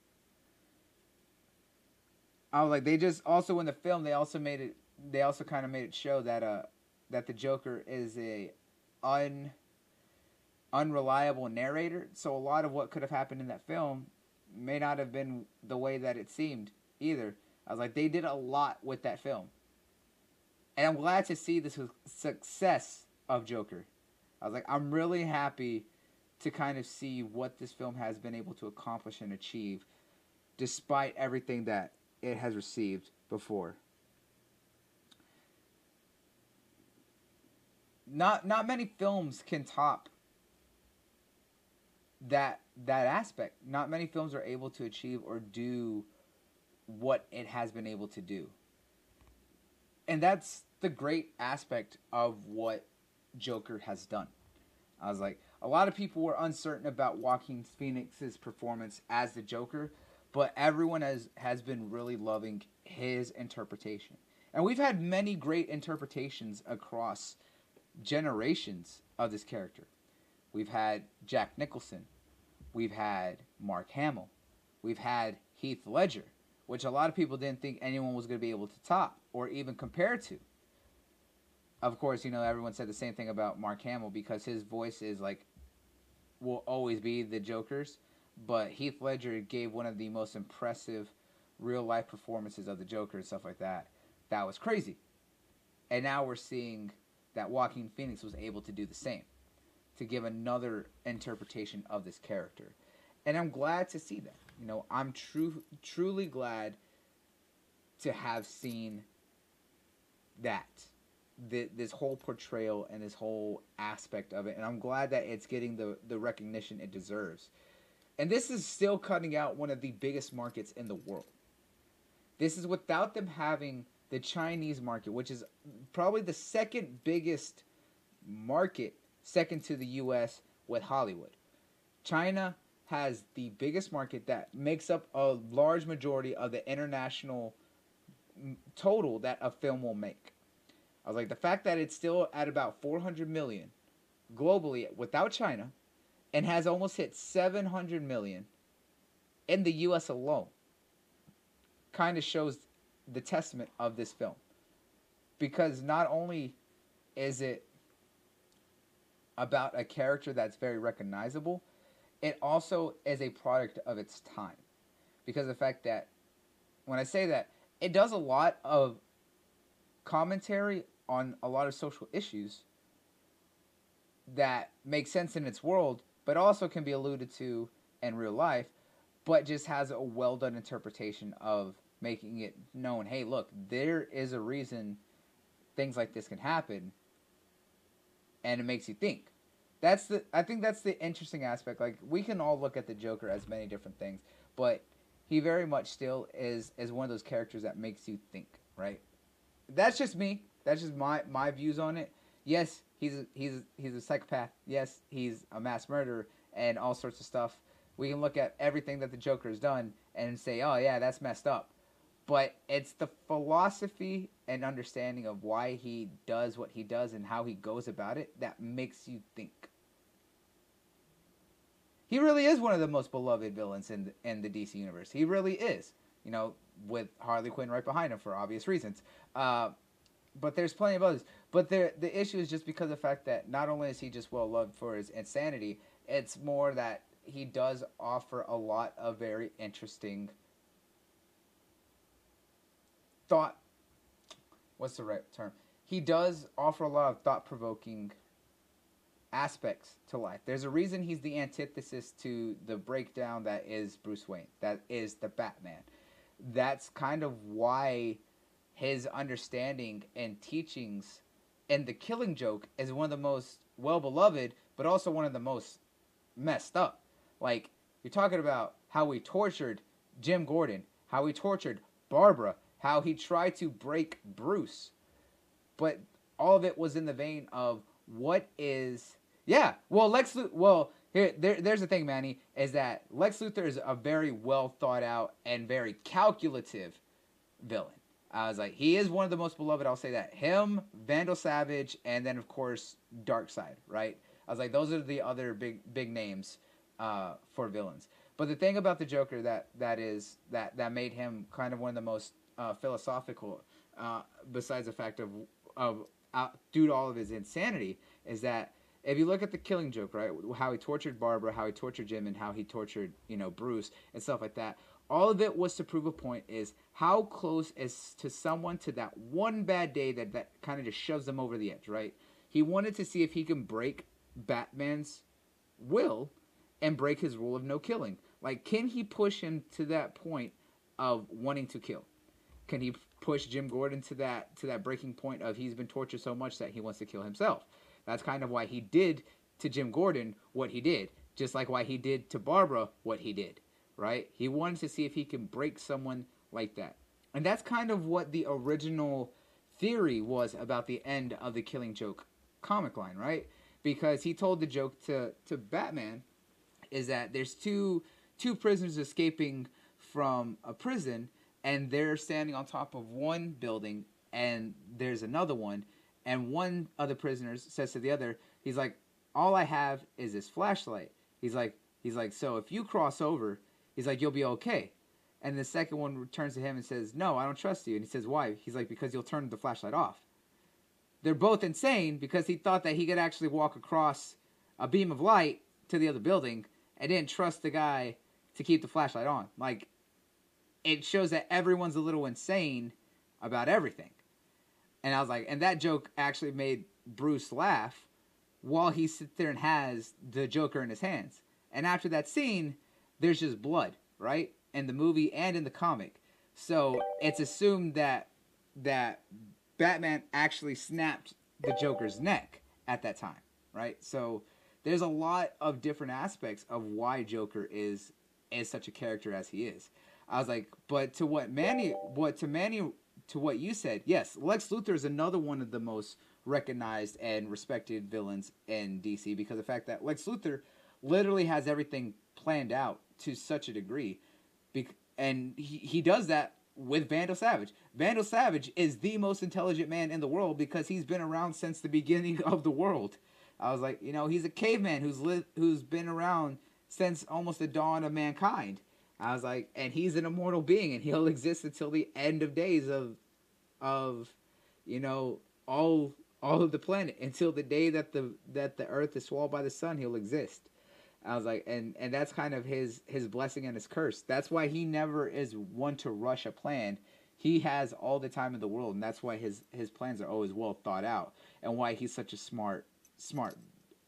I was like, they just also in the film they also made it they also kind of made it show that uh that the Joker is a un unreliable narrator. So a lot of what could have happened in that film may not have been the way that it seemed either. I was like, they did a lot with that film. And I'm glad to see the su- success of Joker. I was like, I'm really happy to kind of see what this film has been able to accomplish and achieve despite everything that it has received before. Not not many films can top that that aspect. Not many films are able to achieve or do what it has been able to do. And that's the great aspect of what Joker has done. I was like, a lot of people were uncertain about Joaquin Phoenix's performance as the Joker, but everyone has, has been really loving his interpretation. And we've had many great interpretations across generations of this character. We've had Jack Nicholson. We've had Mark Hamill. We've had Heath Ledger, which a lot of people didn't think anyone was going to be able to top or even compare to. Of course, you know, everyone said the same thing about Mark Hamill because his voice is like, will always be the Joker's. But Heath Ledger gave one of the most impressive real-life performances of the Joker and stuff like that. That was crazy. And now we're seeing that Joaquin Phoenix was able to do the same, to give another interpretation of this character. And I'm glad to see that. You know, I'm true, truly glad to have seen that. The, this whole portrayal and this whole aspect of it. And I'm glad that it's getting the, the recognition it deserves. And this is still cutting out one of the biggest markets in the world. This is without them having the Chinese market, which is probably the second biggest market, second to the U S with Hollywood. China has the biggest market that makes up a large majority of the international total that a film will make. I was like, the fact that it's still at about four hundred million globally without China and has almost hit seven hundred million in the U S alone kind of shows the testament of this film. Because not only is it about a character that's very recognizable, it also is a product of its time. Because of the fact that, when I say that, it does a lot of commentary on a lot of social issues that make sense in its world, but also can be alluded to in real life, but just has a well-done interpretation of making it known, hey, look, there is a reason things like this can happen, and it makes you think. That's the I think that's the interesting aspect. Like we can all look at the Joker as many different things, but he very much still is is one of those characters that makes you think, right? That's just me. That's just my my views on it. Yes, he's a, he's a, he's a psychopath. Yes, he's a mass murderer and all sorts of stuff. We can look at everything that the Joker has done and say, "Oh yeah, that's messed up." But it's the philosophy and understanding of why he does what he does and how he goes about it that makes you think. He really is one of the most beloved villains in the, in the D C universe. He really is. You know, with Harley Quinn right behind him for obvious reasons. Uh, but there's plenty of others. But the the issue is just because of the fact that not only is he just well loved for his insanity, it's more that he does offer a lot of very interesting thought. What's the right term? He does offer a lot of thought provoking aspects to life. There's a reason he's the antithesis to the breakdown that is Bruce Wayne, that is the Batman. That's kind of why his understanding and teachings and the Killing Joke is one of the most well beloved, but also one of the most messed up. Like, you're talking about how he tortured Jim Gordon, how he tortured Barbara, how he tried to break Bruce. But all of it was in the vein of what is... Yeah, well, Lex Luthor... Well, here, there, there's the thing, Manny, is that Lex Luthor is a very well thought out and very calculative villain. I was like, he is one of the most beloved, I'll say that. Him, Vandal Savage, and then, of course, Darkseid, right? I was like, those are the other big big names uh, for villains. But the thing about the Joker that that is that, that made him kind of one of the most uh, philosophical, uh, besides the fact of of uh, due to all of his insanity, is that if you look at the Killing Joke, right, how he tortured Barbara, how he tortured Jim, and how he tortured, you know, Bruce and stuff like that, all of it was to prove a point: is how close is to someone to that one bad day that that kind of just shoves them over the edge, right? He wanted to see if he can break Batman's will and break his rule of no killing. Like, can he push him to that point of wanting to kill? Can he push Jim Gordon to that to that breaking point of he's been tortured so much that he wants to kill himself? That's kind of why he did to Jim Gordon what he did, just like why he did to Barbara what he did, right? He wanted to see if he can break someone like that. And that's kind of what the original theory was about the end of the Killing Joke comic line, right? Because he told the joke to, to Batman is that there's two two prisoners escaping from a prison, and they're standing on top of one building, and there's another one, and one of the prisoners says to the other, he's like, all I have is this flashlight. He's like, he's like, so if you cross over, he's like, you'll be okay. And the second one returns to him and says, no, I don't trust you. And he says, why? He's like, because you'll turn the flashlight off. They're both insane because he thought that he could actually walk across a beam of light to the other building and didn't trust the guy to keep the flashlight on. Like, it shows that everyone's a little insane about everything. And I was like, and that joke actually made Bruce laugh while he sits there and has the Joker in his hands. And after that scene, there's just blood, right? In the movie and in the comic. So it's assumed that that Batman actually snapped the Joker's neck at that time, right? So there's a lot of different aspects of why Joker is is such a character as he is. I was like, but to what Manny, what to Manny, to what you said, yes, Lex Luthor is another one of the most recognized and respected villains in D C because of the fact that Lex Luthor literally has everything planned out to such a degree, and he, he does that with Vandal Savage. Vandal Savage is the most intelligent man in the world because he's been around since the beginning of the world. I was like, you know, he's a caveman who's li- who's been around since almost the dawn of mankind. I was like, and he's an immortal being, and he'll exist until the end of days of, of, you know, all all of the planet until the day that the that the Earth is swallowed by the sun. He'll exist. I was like, and and that's kind of his his blessing and his curse. That's why he never is one to rush a plan. He has all the time in the world, and that's why his his plans are always well thought out, and why he's such a smart smart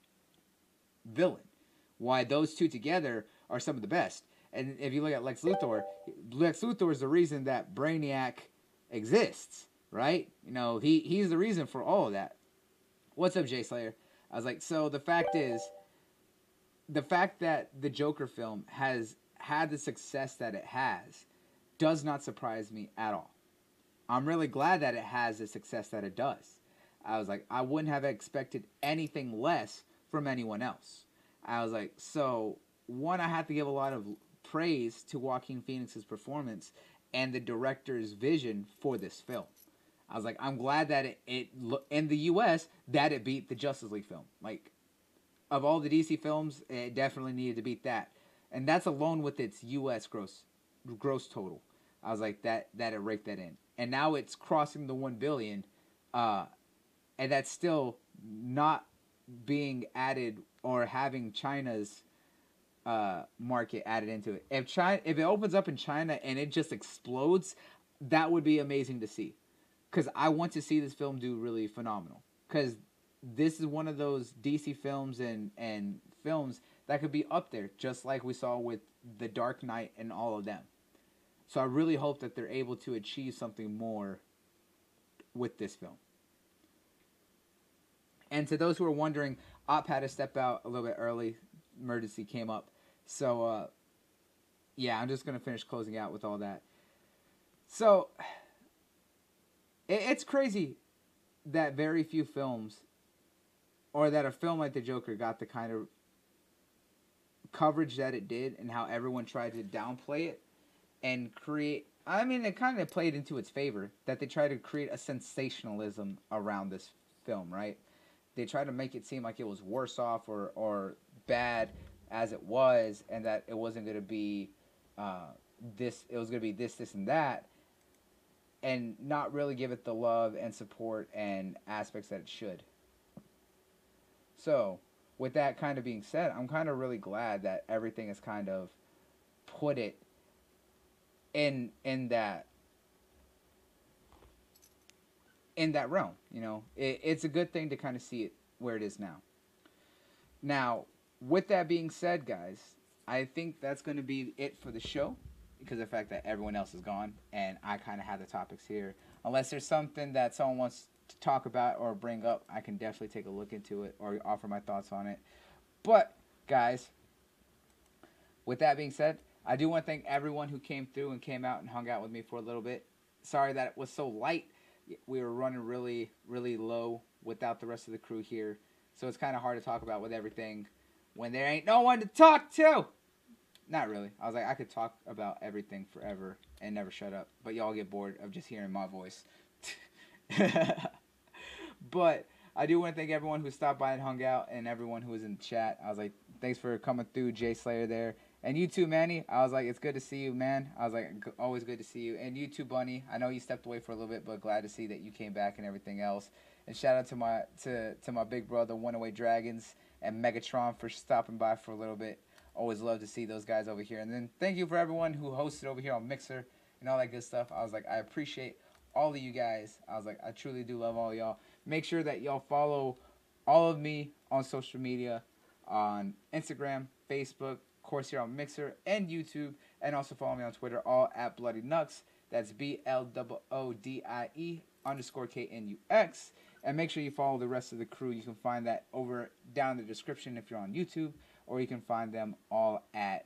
villain. Why those two together are some of the best. And if you look at Lex Luthor, Lex Luthor is the reason that Brainiac exists, right? You know, he he's the reason for all of that. What's up, Jay Slayer? I was like, so the fact is, the fact that the Joker film has had the success that it has does not surprise me at all. I'm really glad that it has the success that it does. I was like, I wouldn't have expected anything less from anyone else. I was like, so one, I have to give a lot of praise to Joaquin Phoenix's performance and the director's vision for this film. I was like, I'm glad that it, it in the U S that it beat the Justice League film. Like, of all the D C films, it definitely needed to beat that, and that's alone with its U S gross gross total. I was like, that that it raked that in, and now it's crossing the one billion, uh, and that's still not being added or having China's uh, market added into it. If China, if it opens up in China and it just explodes, that would be amazing to see. Because I want to see this film do really phenomenal. Because this is one of those D C films and, and films that could be up there, just like we saw with The Dark Knight and all of them. So I really hope that they're able to achieve something more with this film. And to those who are wondering, Op had to step out a little bit early. Emergency came up. So, uh, yeah, I'm just going to finish closing out with all that. So, it, it's crazy that very few films, or that a film like The Joker got the kind of coverage that it did, and how everyone tried to downplay it and create... I mean, it kind of played into its favor, that they tried to create a sensationalism around this film, right? They tried to make it seem like it was worse off or, or bad as it was, and that it wasn't going to be uh, this, it was going to be this, this, and that, and not really give it the love and support and aspects that it should. So, with that kind of being said, I'm kind of really glad that everything is kind of put it in in that in that realm, you know. It, it's a good thing to kind of see it where it is now. Now, with that being said, guys, I think that's going to be it for the show, because of the fact that everyone else is gone and I kind of have the topics here. Unless there's something that someone wants to talk about or bring up, I can definitely take a look into it or offer my thoughts on it. But, guys, with that being said, I do want to thank everyone who came through and came out and hung out with me for a little bit. Sorry that it was so light. We were running really, really low without the rest of the crew here. So it's kind of hard to talk about with everything when there ain't no one to talk to. Not really. I was like, I could talk about everything forever and never shut up. But y'all get bored of just hearing my voice. But I do want to thank everyone who stopped by and hung out, and everyone who was in the chat. I was like, thanks for coming through, Jay Slayer there. And you too, Manny. I was like, it's good to see you, man. I was like, always good to see you. And you too, Bunny. I know you stepped away for a little bit, but glad to see that you came back and everything else. And shout out to my to, to my big brother, One Away Dragons, and Megatron for stopping by for a little bit. Always love to see those guys over here. And then thank you for everyone who hosted over here on Mixer and all that good stuff. I was like, I appreciate all of you guys. I was like, I truly do love all of y'all. Make sure that y'all follow all of me on social media, on Instagram, Facebook, of course here on Mixer and YouTube, and also follow me on Twitter, all at Bloody Nux. That's B L O O D I E underscore K N U X. And make sure you follow the rest of the crew. You can find that over down in the description if you're on YouTube, or you can find them all at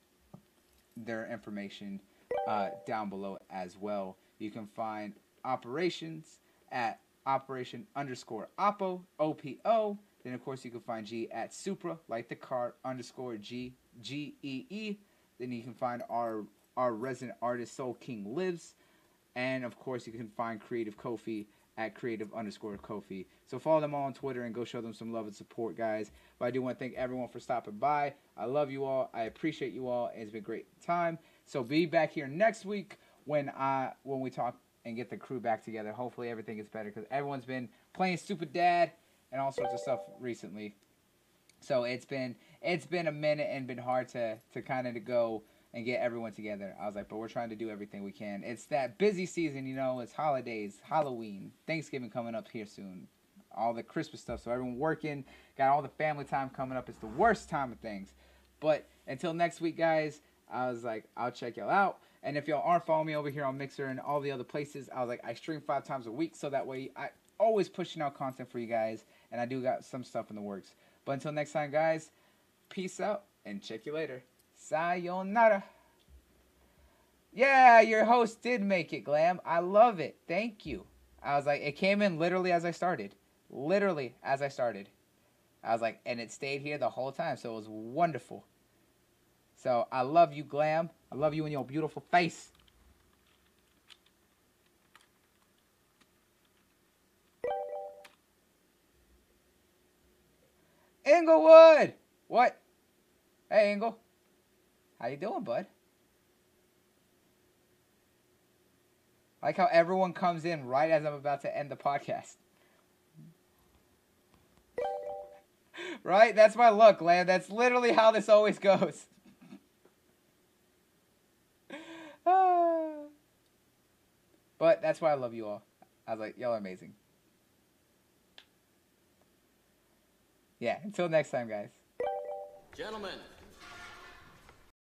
their information uh, down below as well. You can find Operations at Operation underscore Oppo, O P O. Then, of course, you can find G at Supra, like the car, underscore G, G E E. Then you can find our, our resident artist, Soul King Lives. And, of course, you can find Creative Kofi at creative underscore Kofi. So follow them all on Twitter and go show them some love and support, guys. But I do want to thank everyone for stopping by. I love you all. I appreciate you all. It's been a great time. So be back here next week when I when we talk and get the crew back together. Hopefully everything is better, because everyone's been playing Stupid Dad and all sorts of stuff recently. So it's been it's been a minute and been hard to, to kind of to go and get everyone together. I was like, but we're trying to do everything we can. It's that busy season, you know. It's holidays, Halloween, Thanksgiving coming up here soon. All the Christmas stuff. So everyone working, got all the family time coming up. It's the worst time of things. But until next week, guys, I was like, I'll check y'all out. And if y'all aren't following me over here on Mixer and all the other places, I was like, I stream five times a week. So that way I always pushing out content for you guys. And I do got some stuff in the works. But until next time, guys, peace out and check you later. Sayonara. Yeah, your host did make it, Glam. I love it. Thank you. I was like, it came in literally as I started. Literally as I started. I was like, and it stayed here the whole time. So it was wonderful. So I love you, Glam. I love you in your beautiful face. Inglewood! What? Hey, Ingle. How you doing, bud? I like how everyone comes in right as I'm about to end the podcast. Right? That's my luck, Lamb. That's literally how this always goes. But that's why I love you all. I was like, y'all are amazing. Yeah, until next time, guys. Gentlemen.